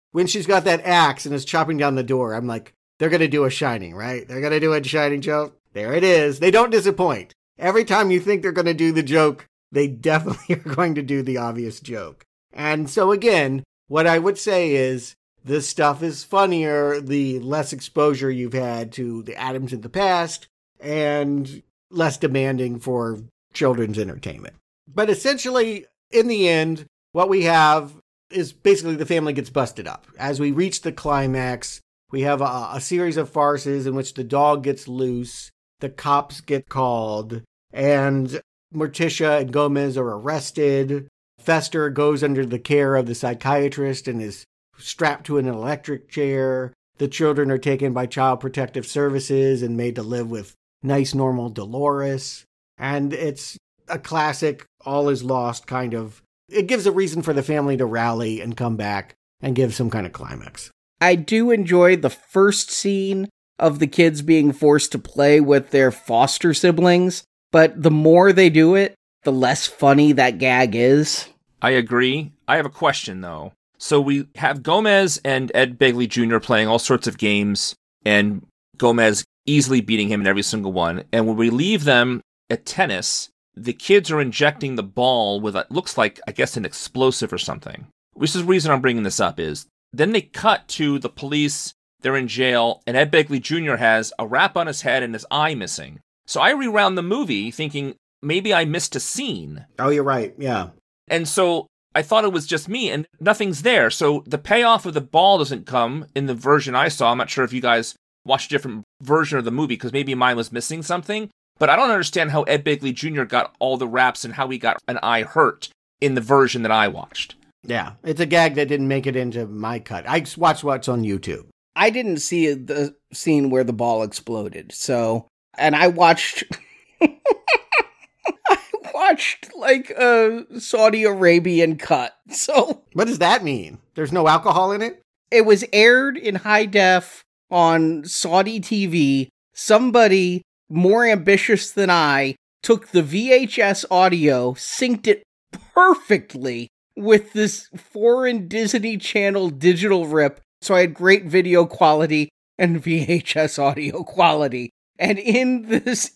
when she's got that axe and is chopping down the door, I'm like, they're going to do a Shining, right? They're going to do a Shining joke. There it is. They don't disappoint. Every time you think they're going to do the joke, they definitely are going to do the obvious joke. And so again, what I would say is this stuff is funnier the less exposure you've had to the Addams in the past and less demanding for children's entertainment. But essentially, in the end, what we have is basically the family gets busted up. As we reach the climax, we have a series of farces in which the dog gets loose, the cops get called, and Morticia and Gomez are arrested. Fester goes under the care of the psychiatrist and is strapped to an electric chair. The children are taken by Child Protective Services and made to live with nice, normal Dolores. And it's a classic, all is lost kind of. It gives a reason for the family to rally and come back and give some kind of climax. I do enjoy the first scene of the kids being forced to play with their foster siblings, but the more they do it, the less funny that gag is. I agree. I have a question, though. So we have Gomez and Ed Begley Jr. playing all sorts of games, and Gomez easily beating him in every single one. And when we leave them at tennis, the kids are injecting the ball with what looks like, I guess, an explosive or something. Which is the reason I'm bringing this up is, then they cut to the police, they're in jail, and Ed Begley Jr. has a wrap on his head and his eye missing. So I rewound the movie thinking, maybe I missed a scene. Oh, you're right, yeah. And so I thought it was just me, and nothing's there. So the payoff of the ball doesn't come in the version I saw. I'm not sure if you guys watched a different version of the movie, because maybe mine was missing something. But I don't understand how Ed Begley Jr. got all the raps and how he got an eye hurt in the version that I watched. Yeah, it's a gag that didn't make it into my cut. I watched what's on YouTube. I didn't see the scene where the ball exploded, so... And I watched... like a Saudi Arabian cut, so... What does that mean? There's no alcohol in it? It was aired in high def on Saudi TV. Somebody more ambitious than I took the VHS audio, synced it perfectly with this foreign Disney Channel digital rip, so I had great video quality and VHS audio quality. And in this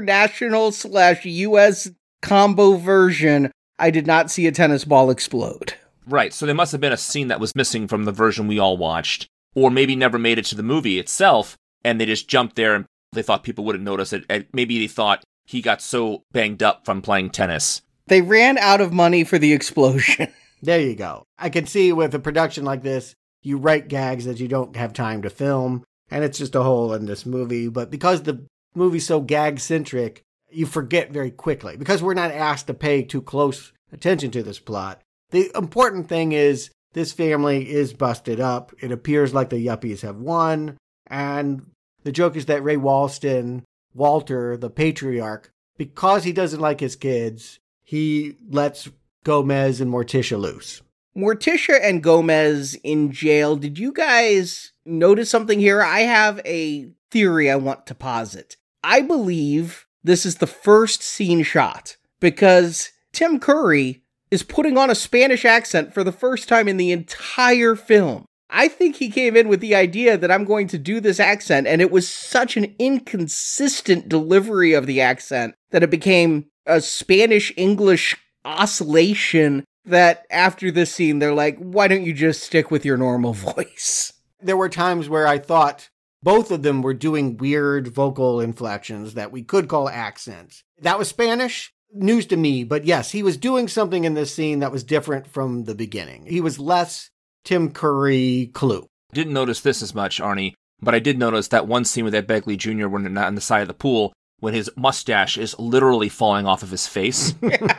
international/US combo version, I did not see a tennis ball explode. Right, so there must have been a scene that was missing from the version we all watched, or maybe never made it to the movie itself, and they just jumped there and they thought people wouldn't notice it, and maybe they thought he got so banged up from playing tennis. They ran out of money for the explosion. There you go. I can see with a production like this, you write gags that you don't have time to film, and it's just a hole in this movie. But because the movie's so gag-centric, you forget very quickly. Because we're not asked to pay too close attention to this plot. The important thing is this family is busted up. It appears like the yuppies have won. And the joke is that Ray Walston, Walter, the patriarch, because he doesn't like his kids, he lets Gomez and Morticia loose. Morticia and Gomez in jail. Did you guys notice something here? I have a theory I want to posit. I believe this is the first scene shot because Tim Curry is putting on a Spanish accent for the first time in the entire film. I think he came in with the idea that I'm going to do this accent, and it was such an inconsistent delivery of the accent that it became a Spanish-English oscillation that after this scene, they're like, why don't you just stick with your normal voice? There were times where I thought both of them were doing weird vocal inflections that we could call accents. That was Spanish, news to me, but yes, he was doing something in this scene that was different from the beginning. He was less Tim Curry Clue. Didn't notice this as much, Arnie, but I did notice that one scene with Ed Begley Jr. when they're not on the side of the pool, when his mustache is literally falling off of his face.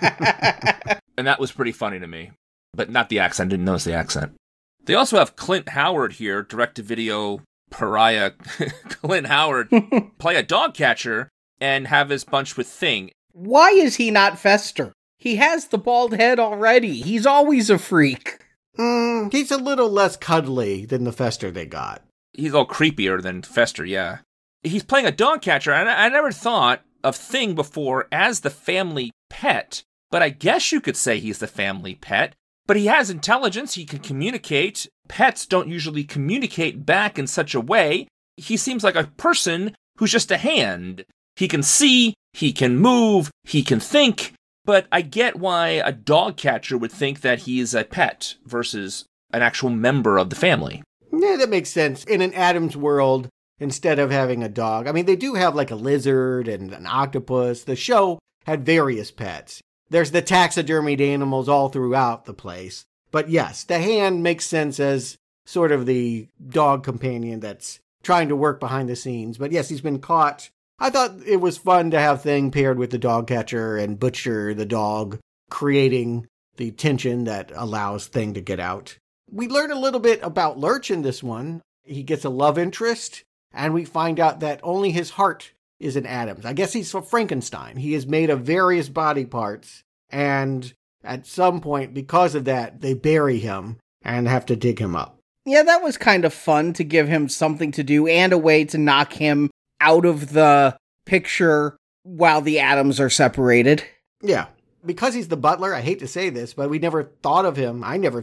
And that was pretty funny to me. But not the accent. Didn't notice the accent. They also have Clint Howard here, direct-to-video pariah Clint Howard, play a dog catcher and have his bunch with Thing. Why is he not Fester? He has the bald head already. He's always a freak. He's a little less cuddly than the Fester they got. He's all creepier than Fester, yeah. He's playing a dog catcher, and I never thought of Thing before as the family pet, but I guess you could say he's the family pet, But he has intelligence. He can communicate. Pets don't usually communicate back in such a way. He seems like a person who's just a hand. He can see, he can move, he can think. But I get why a dog catcher would think that he is a pet versus an actual member of the family. Yeah, that makes sense. In an Addams world, instead of having a dog, I mean, they do have like a lizard and an octopus. The show had various pets. There's the taxidermied animals all throughout the place. But yes, the hand makes sense as sort of the dog companion that's trying to work behind the scenes. But yes, he's been caught. I thought it was fun to have Thing paired with the dog catcher and Butcher the dog, creating the tension that allows Thing to get out. We learn a little bit about Lurch in this one. He gets a love interest, and we find out that only his heart is in Addams. I guess he's Frankenstein. He is made of various body parts, and at some point, because of that, they bury him and have to dig him up. Yeah, that was kind of fun to give him something to do and a way to knock him out of the picture while the Addams are separated. Yeah. Because he's the butler, I hate to say this, but I never thought of him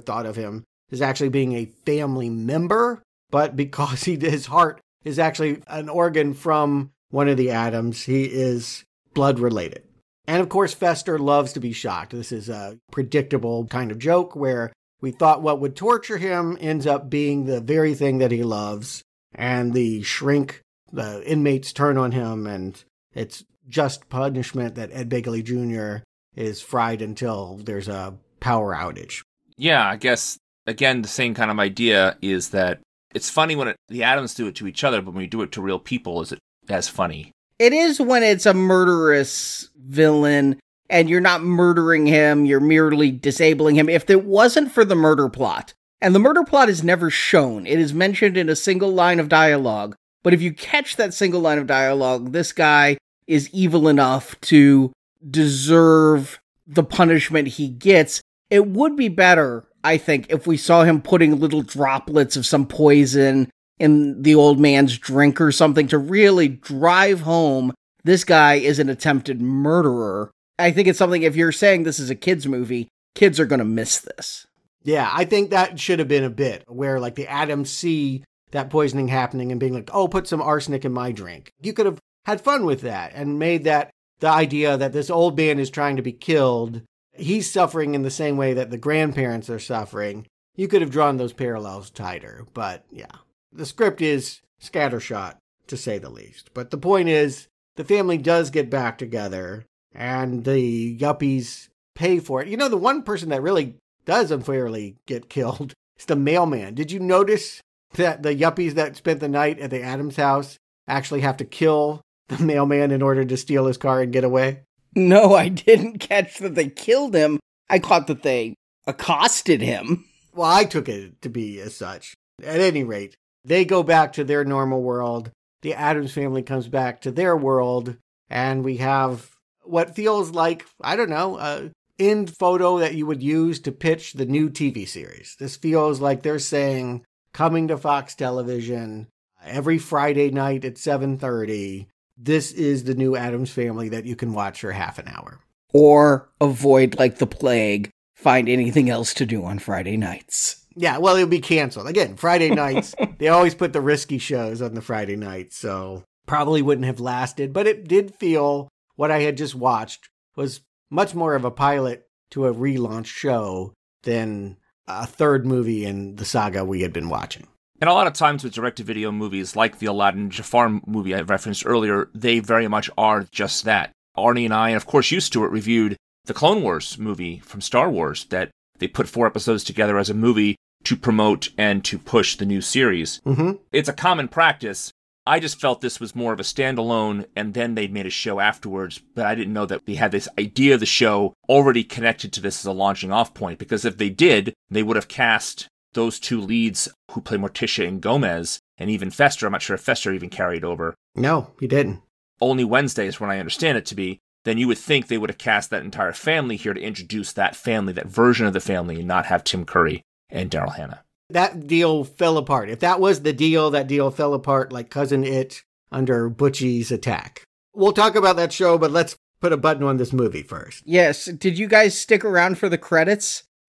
as actually being a family member. But because his heart is actually an organ from one of the Addams, he is blood related. And of course, Fester loves to be shocked. This is a predictable kind of joke where we thought what would torture him ends up being the very thing that he loves. And the inmates turn on him, and it's just punishment that Ed Begley Jr. is fried until there's a power outage. Yeah, I guess, again, the same kind of idea is that it's funny when the Addams do it to each other, but when we do it to real people, is it as funny? It is when it's a murderous villain, and you're not murdering him, you're merely disabling him. If it wasn't for the murder plot, and the murder plot is never shown, it is mentioned in a single line of dialogue, but if you catch that single line of dialogue, this guy is evil enough to deserve the punishment he gets. It would be better, I think, if we saw him putting little droplets of some poison in the old man's drink or something to really drive home this guy is an attempted murderer. I think it's something, if you're saying this is a kid's movie, kids are going to miss this. Yeah, I think that should have been a bit where like the Addams see that poisoning happening and being like, oh, put some arsenic in my drink. You could have had fun with that and made that the idea that this old man is trying to be killed. He's suffering in the same way that the grandparents are suffering. You could have drawn those parallels tighter. But yeah, the script is scattershot, to say the least. But the point is, the family does get back together and the yuppies pay for it. You know, the one person that really does unfairly get killed is the mailman. Did you notice that the yuppies that spent the night at the Addams house actually have to kill the mailman in order to steal his car and get away? No, I didn't catch that they killed him. I caught that they accosted him. Well, I took it to be as such. At any rate, they go back to their normal world. The Addams family comes back to their world, and we have what feels like, I don't know, a end photo that you would use to pitch the new TV series. This feels like they're saying, coming to Fox Television every Friday night at 7:30. This is the new Addams Family that you can watch for half an hour. Or avoid like the plague, find anything else to do on Friday nights. Yeah, well, it'll be canceled. Again, Friday nights, they always put the risky shows on the Friday nights, so probably wouldn't have lasted. But it did feel, what I had just watched was much more of a pilot to a relaunched show than a third movie in the saga we had been watching. And a lot of times with direct-to-video movies like the Aladdin Jafar movie I referenced earlier, they very much are just that. Arnie and I, and of course you, Stuart, reviewed the Clone Wars movie from Star Wars that they put 4 episodes together as a movie to promote and to push the new series. Mm-hmm. It's a common practice. I just felt this was more of a standalone, and then they made a show afterwards, but I didn't know that they had this idea of the show already connected to this as a launching off point, because if they did, they would have cast those 2 leads who play Morticia and Gomez, and even Fester. I'm not sure if Fester even carried over. No, he didn't. Only Wednesdays, when I understand it to be. Then you would think they would have cast that entire family here to introduce that family, that version of the family, and not have Tim Curry and Daryl Hannah. That deal fell apart. If that was the deal, that deal fell apart like Cousin It under Butchie's attack. We'll talk about that show, but let's put a button on this movie first. Yes. Did you guys stick around for the credits?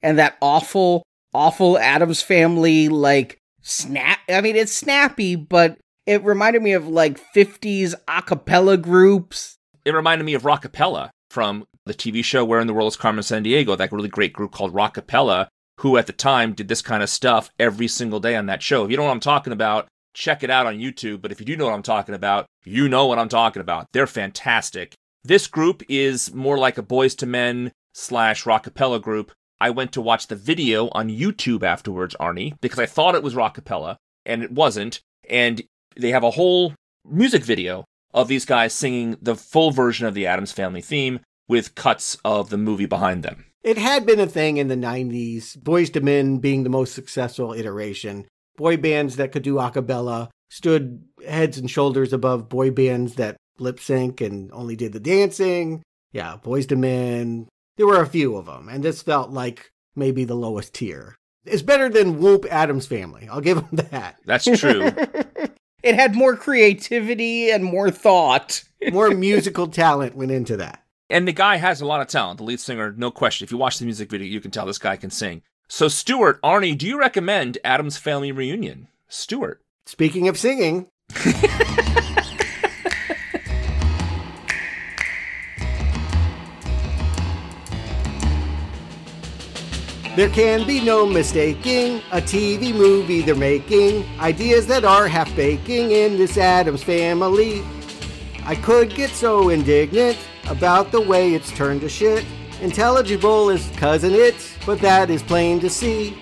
and that awful Addams Family, like, snap. I mean, it's snappy, but it reminded me of, like, 50s a cappella groups. It reminded me of Rockapella from the TV show Where in the World is Carmen Sandiego, that really great group called Rockapella, who at the time did this kind of stuff every single day on that show. If you don't know what I'm talking about, check it out on YouTube. But if you do know what I'm talking about, you know what I'm talking about. They're fantastic. This group is more like a Boyz II Men / Rockapella group. I went to watch the video on YouTube afterwards, Arnie, because I thought it was Rockapella, and it wasn't. And they have a whole music video of these guys singing the full version of the Addams Family theme with cuts of the movie behind them. It had been a thing in the 90s, Boyz II Men being the most successful iteration. Boy bands that could do a cappella stood heads and shoulders above boy bands that lip sync and only did the dancing. Yeah, Boyz II Men. There were a few of them, and this felt like maybe the lowest tier. It's better than Whoop Addams Family. I'll give them that. That's true. It had more creativity and more thought. More musical talent went into that. And the guy has a lot of talent. The lead singer, no question. If you watch the music video, you can tell this guy can sing. So, Stuart, Arnie, do you recommend Addams Family Reunion? Stuart. Speaking of singing... There can be no mistaking a TV movie they're making. Ideas that are half baking in this Addams Family. I could get so indignant about the way it's turned to shit. Intelligible is cousin it, but that is plain to see.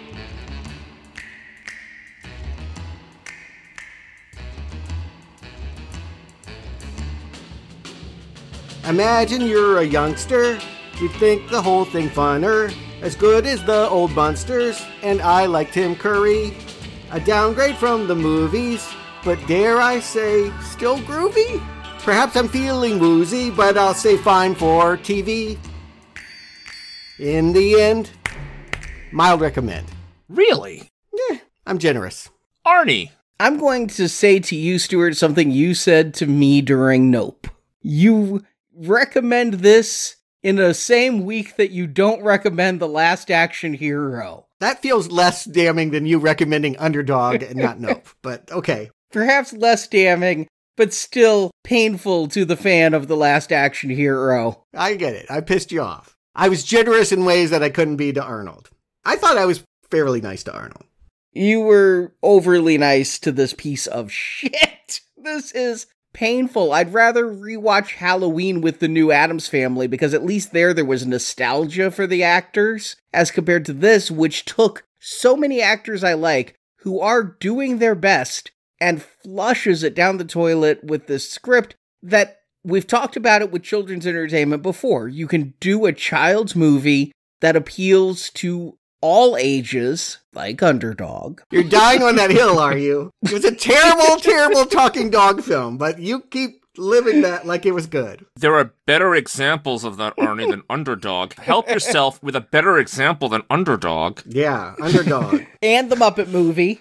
Imagine you're a youngster, you'd think the whole thing funner. As good as the old Munsters, and I like Tim Curry. A downgrade from the movies, but dare I say, still groovy? Perhaps I'm feeling woozy, but I'll say fine for TV. In the end, mild recommend. Really? I'm generous. Arnie. I'm going to say to you, Stuart, something you said to me during Nope. You recommend this in the same week that you don't recommend The Last Action Hero. That feels less damning than you recommending Underdog and not Nope, but okay. Perhaps less damning, but still painful to the fan of The Last Action Hero. I get it. I pissed you off. I was generous in ways that I couldn't be to Arnold. I thought I was fairly nice to Arnold. You were overly nice to this piece of shit. This is painful. I'd rather rewatch Halloween with the new Addams Family because at least there was nostalgia for the actors as compared to this, which took so many actors I like who are doing their best and flushes it down the toilet with this script that we've talked about it with children's entertainment before. You can do a child's movie that appeals to all ages, like Underdog. You're dying on that hill, are you? It was a terrible, terrible talking dog film, but you keep living that like it was good. There are better examples of that, Arnie, than Underdog. Help yourself with a better example than Underdog. Yeah, Underdog. And the Muppet Movie.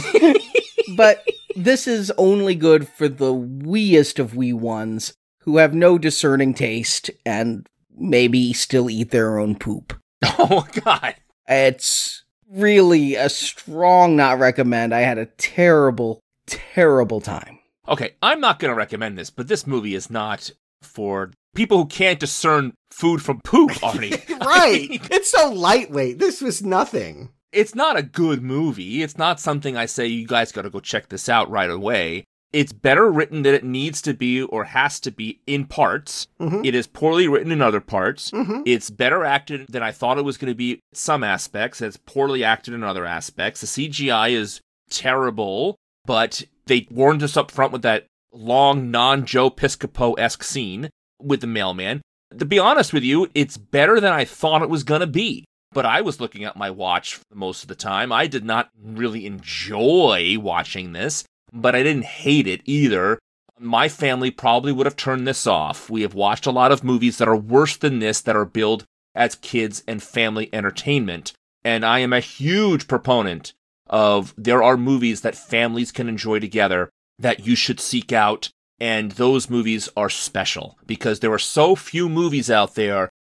But this is only good for the weeest of wee ones who have no discerning taste and maybe still eat their own poop. Oh, God. It's really a strong not recommend. I had a terrible, terrible time. Okay, I'm not going to recommend this, but this movie is not for people who can't discern food from poop, Arnie. Right. It's so lightweight. This was nothing. It's not a good movie. It's not something I say, you guys got to go check this out right away. It's better written than it needs to be or has to be in parts. Mm-hmm. It is poorly written in other parts. Mm-hmm. It's better acted than I thought it was going to be in some aspects. It's poorly acted in other aspects. The CGI is terrible, but they warned us up front with that long, non-Joe Piscopo-esque scene with the mailman. To be honest with you, it's better than I thought it was going to be. But I was looking at my watch most of the time. I did not really enjoy watching this, but I didn't hate it either. My family probably would have turned this off. We have watched a lot of movies that are worse than this that are billed as kids and family entertainment. And I am a huge proponent of there are movies that families can enjoy together that you should seek out. And those movies are special because there are so few movies out there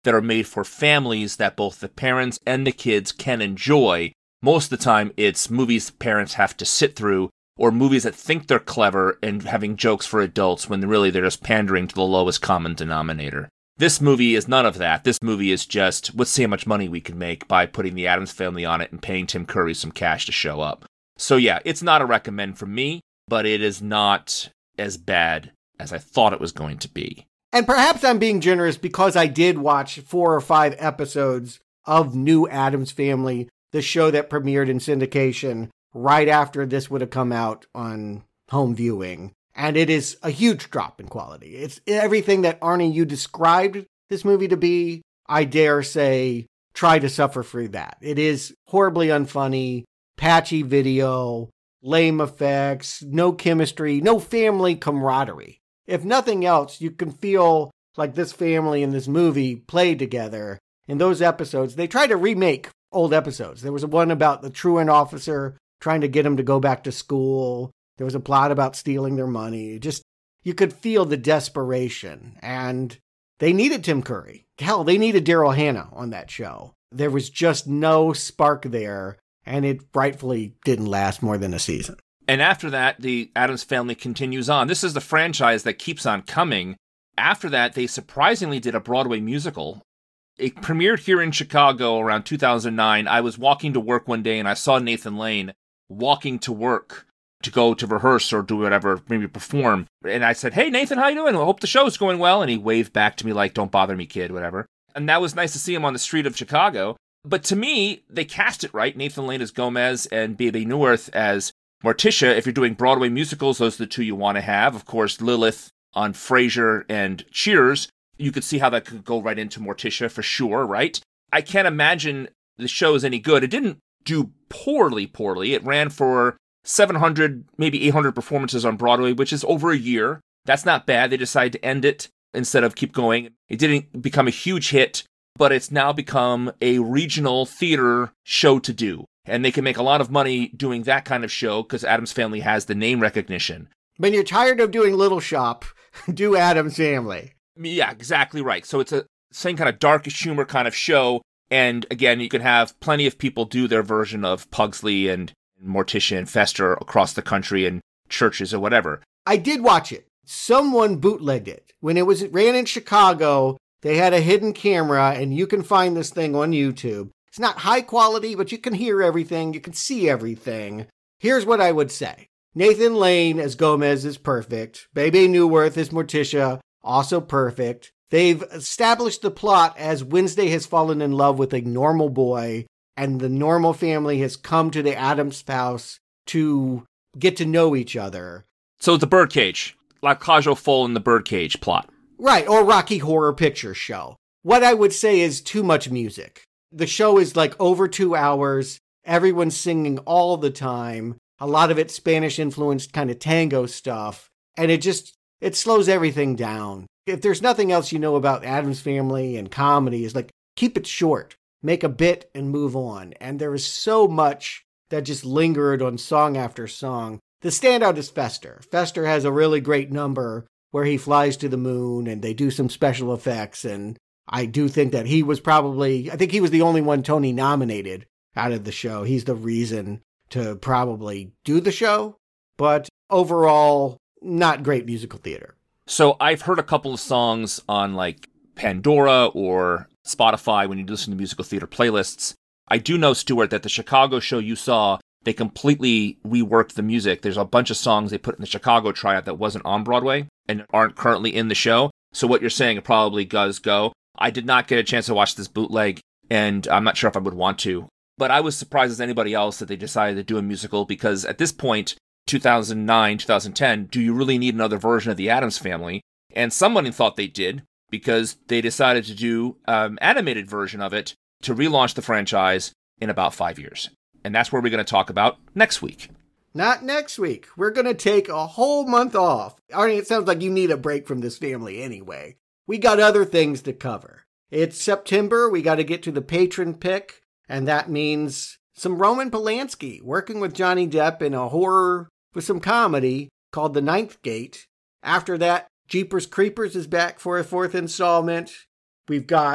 that are made for families that both the parents and the kids can enjoy. Most of the time, it's movies parents have to sit through, or movies that think they're clever and having jokes for adults when really they're just pandering to the lowest common denominator. This movie is none of that. This movie is just, let's see how much money we can make by putting the Addams Family on it and paying Tim Curry some cash to show up. So yeah, it's not a recommend from me, but it is not as bad as I thought it was going to be. And perhaps I'm being generous because I did watch 4 or 5 episodes of New Addams Family, the show that premiered in syndication right after this would have come out on home viewing. And it is a huge drop in quality. It's everything that, Arnie, you described this movie to be, I dare say, try to suffer through that. It is horribly unfunny, patchy video, lame effects, no chemistry, no family camaraderie. If nothing else, you can feel like this family in this movie played together. In those episodes, they try to remake old episodes. There was one about the truant officer trying to get him to go back to school. There was a plot about stealing their money. Just, you could feel the desperation. And they needed Tim Curry. Hell, they needed Daryl Hannah on that show. There was just no spark there, and it rightfully didn't last more than a season. And after that, the Addams Family continues on. This is the franchise that keeps on coming. After that, they surprisingly did a Broadway musical. It premiered here in Chicago around 2009. I was walking to work one day and I saw Nathan Lane walking to work to go to rehearse or do whatever, maybe perform. And I said, "Hey, Nathan, how you doing? I hope the show's going well." And he waved back to me like, "Don't bother me, kid," whatever. And that was nice to see him on the street of Chicago. But to me, they cast it right. Nathan Lane as Gomez and Bebe Neuwirth as Morticia. If you're doing Broadway musicals, those are the two you want to have. Of course, Lilith on Frasier and Cheers. You could see how that could go right into Morticia for sure, right? I can't imagine the show is any good. It didn't do poorly. It ran for 700, maybe 800 performances on Broadway, which is over a year. That's not bad. They decided to end it instead of keep going. It didn't become a huge hit, but it's now become a regional theater show to do. And they can make a lot of money doing that kind of show because Addams Family has the name recognition. When you're tired of doing Little Shop, do Addams Family. Yeah, exactly right. So it's a same kind of darkish humor kind of show. And again, you can have plenty of people do their version of Pugsley and Morticia and Fester across the country in churches or whatever. I did watch it. Someone bootlegged it. When it ran in Chicago, they had a hidden camera, and you can find this thing on YouTube. It's not high quality, but you can hear everything. You can see everything. Here's what I would say. Nathan Lane as Gomez is perfect. Bebe Neuwirth as Morticia, also perfect. They've established the plot as Wednesday has fallen in love with a normal boy, and the normal family has come to the Addams house to get to know each other. So the Birdcage. La Cage aux Folles in the Birdcage plot. Right, or Rocky Horror Picture Show. What I would say is too much music. The show is like over 2 hours. Everyone's singing all the time. A lot of it Spanish-influenced kind of tango stuff. And it slows everything down. If there's nothing else you know about Addams Family and comedy, is like, keep it short. Make a bit and move on. And there is so much that just lingered on song after song. The standout is Fester. Fester has a really great number where he flies to the moon and they do some special effects. And I do think that he was I think he was the only one Tony nominated out of the show. He's the reason to probably do the show. But overall, not great musical theater. So I've heard a couple of songs on like Pandora or Spotify when you listen to musical theater playlists. I do know, Stuart, that the Chicago show you saw, they completely reworked the music. There's a bunch of songs they put in the Chicago tryout that wasn't on Broadway and aren't currently in the show. So what you're saying, it probably does go. I did not get a chance to watch this bootleg, and I'm not sure if I would want to. But I was surprised as anybody else that they decided to do a musical, because at this point, 2009, 2010, do you really need another version of the Addams Family? And somebody thought they did, because they decided to do an animated version of it to relaunch the franchise in about 5 years. And that's where we're going to talk about next week. Not next week. We're going to take a whole month off. Arnie, it sounds like you need a break from this family anyway. We got other things to cover. It's September. We got to get to the patron pick. And that means some Roman Polanski working with Johnny Depp in a horror with some comedy called The Ninth Gate. After that, Jeepers Creepers is back for a 4th installment. We've got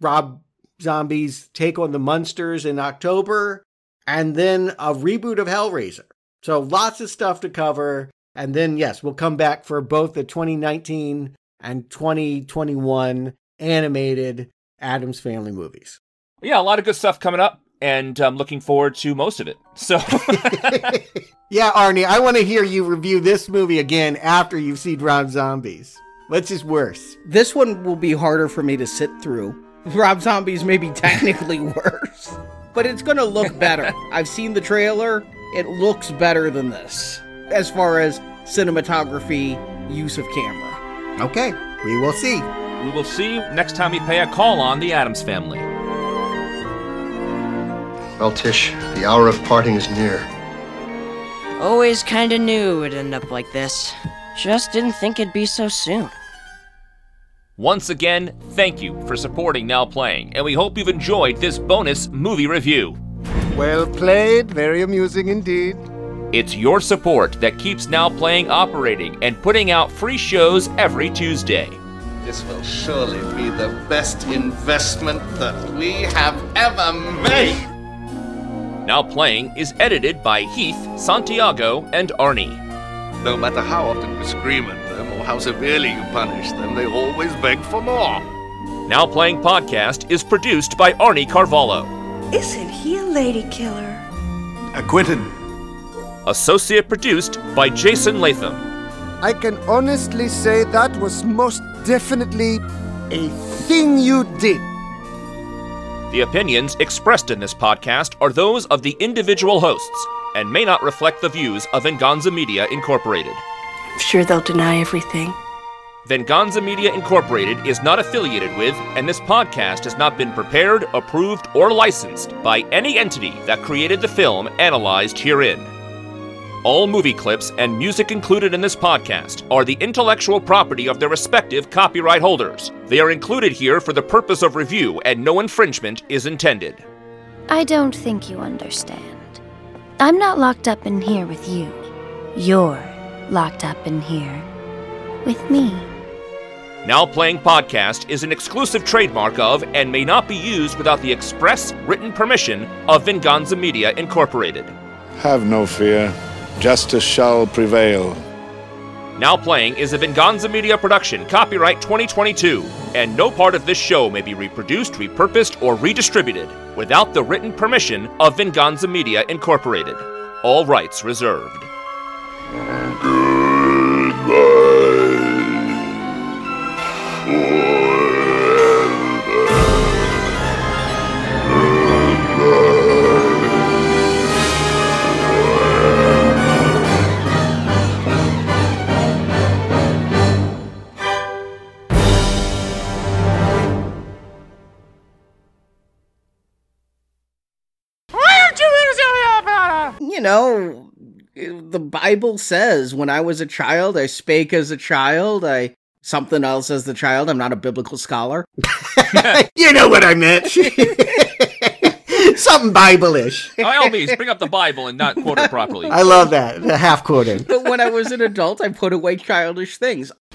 Rob Zombie's take on the Munsters in October, and then a reboot of Hellraiser. So lots of stuff to cover. And then, yes, we'll come back for both the 2019 and 2021 animated Addams Family movies. Yeah, a lot of good stuff coming up, and I'm looking forward to most of it. So, yeah, Arnie, I want to hear you review this movie again after you've seen Rob Zombies. Which is worse? This one will be harder for me to sit through. Rob Zombies may be technically worse, but it's going to look better. I've seen the trailer. It looks better than this, as far as cinematography, use of camera. Okay, we will see. We will see next time we pay a call on the Addams Family. Well, Tish, the hour of parting is near. Always kinda knew it'd end up like this. Just didn't think it'd be so soon. Once again, thank you for supporting Now Playing, and we hope you've enjoyed this bonus movie review. Well played, very amusing indeed. It's your support that keeps Now Playing operating and putting out free shows every Tuesday. This will surely be the best investment that we have ever made. Now Playing is edited by Heath, Santiago, and Arnie. No matter how often you scream at them or how severely you punish them, they always beg for more. Now Playing Podcast is produced by Arnie Carvalho. Isn't he a lady killer? Acquitted. Associate produced by Jason Latham. I can honestly say that was most definitely a thing you did. The opinions expressed in this podcast are those of the individual hosts and may not reflect the views of Venganza Media Incorporated. I'm sure they'll deny everything. Venganza Media Incorporated is not affiliated with, and this podcast has not been prepared, approved, or licensed by any entity that created the film analyzed herein. All movie clips and music included in this podcast are the intellectual property of their respective copyright holders. They are included here for the purpose of review, and no infringement is intended. I don't think you understand. I'm not locked up in here with you. You're locked up in here with me. Now Playing Podcast is an exclusive trademark of and may not be used without the express written permission of Venganza Media Incorporated. Have no fear. Justice shall prevail. Now Playing is a Venganza Media production, copyright 2022, and no part of this show may be reproduced, repurposed, or redistributed without the written permission of Venganza Media Incorporated. All rights reserved. You know, the Bible says, when I was a child, I spake as a child, something else as the child. I'm not a biblical scholar. You know what I meant. Something Bible-ish. By all means, bring up the Bible and not quote it properly. I love that, the half quoting. But when I was an adult, I put away childish things.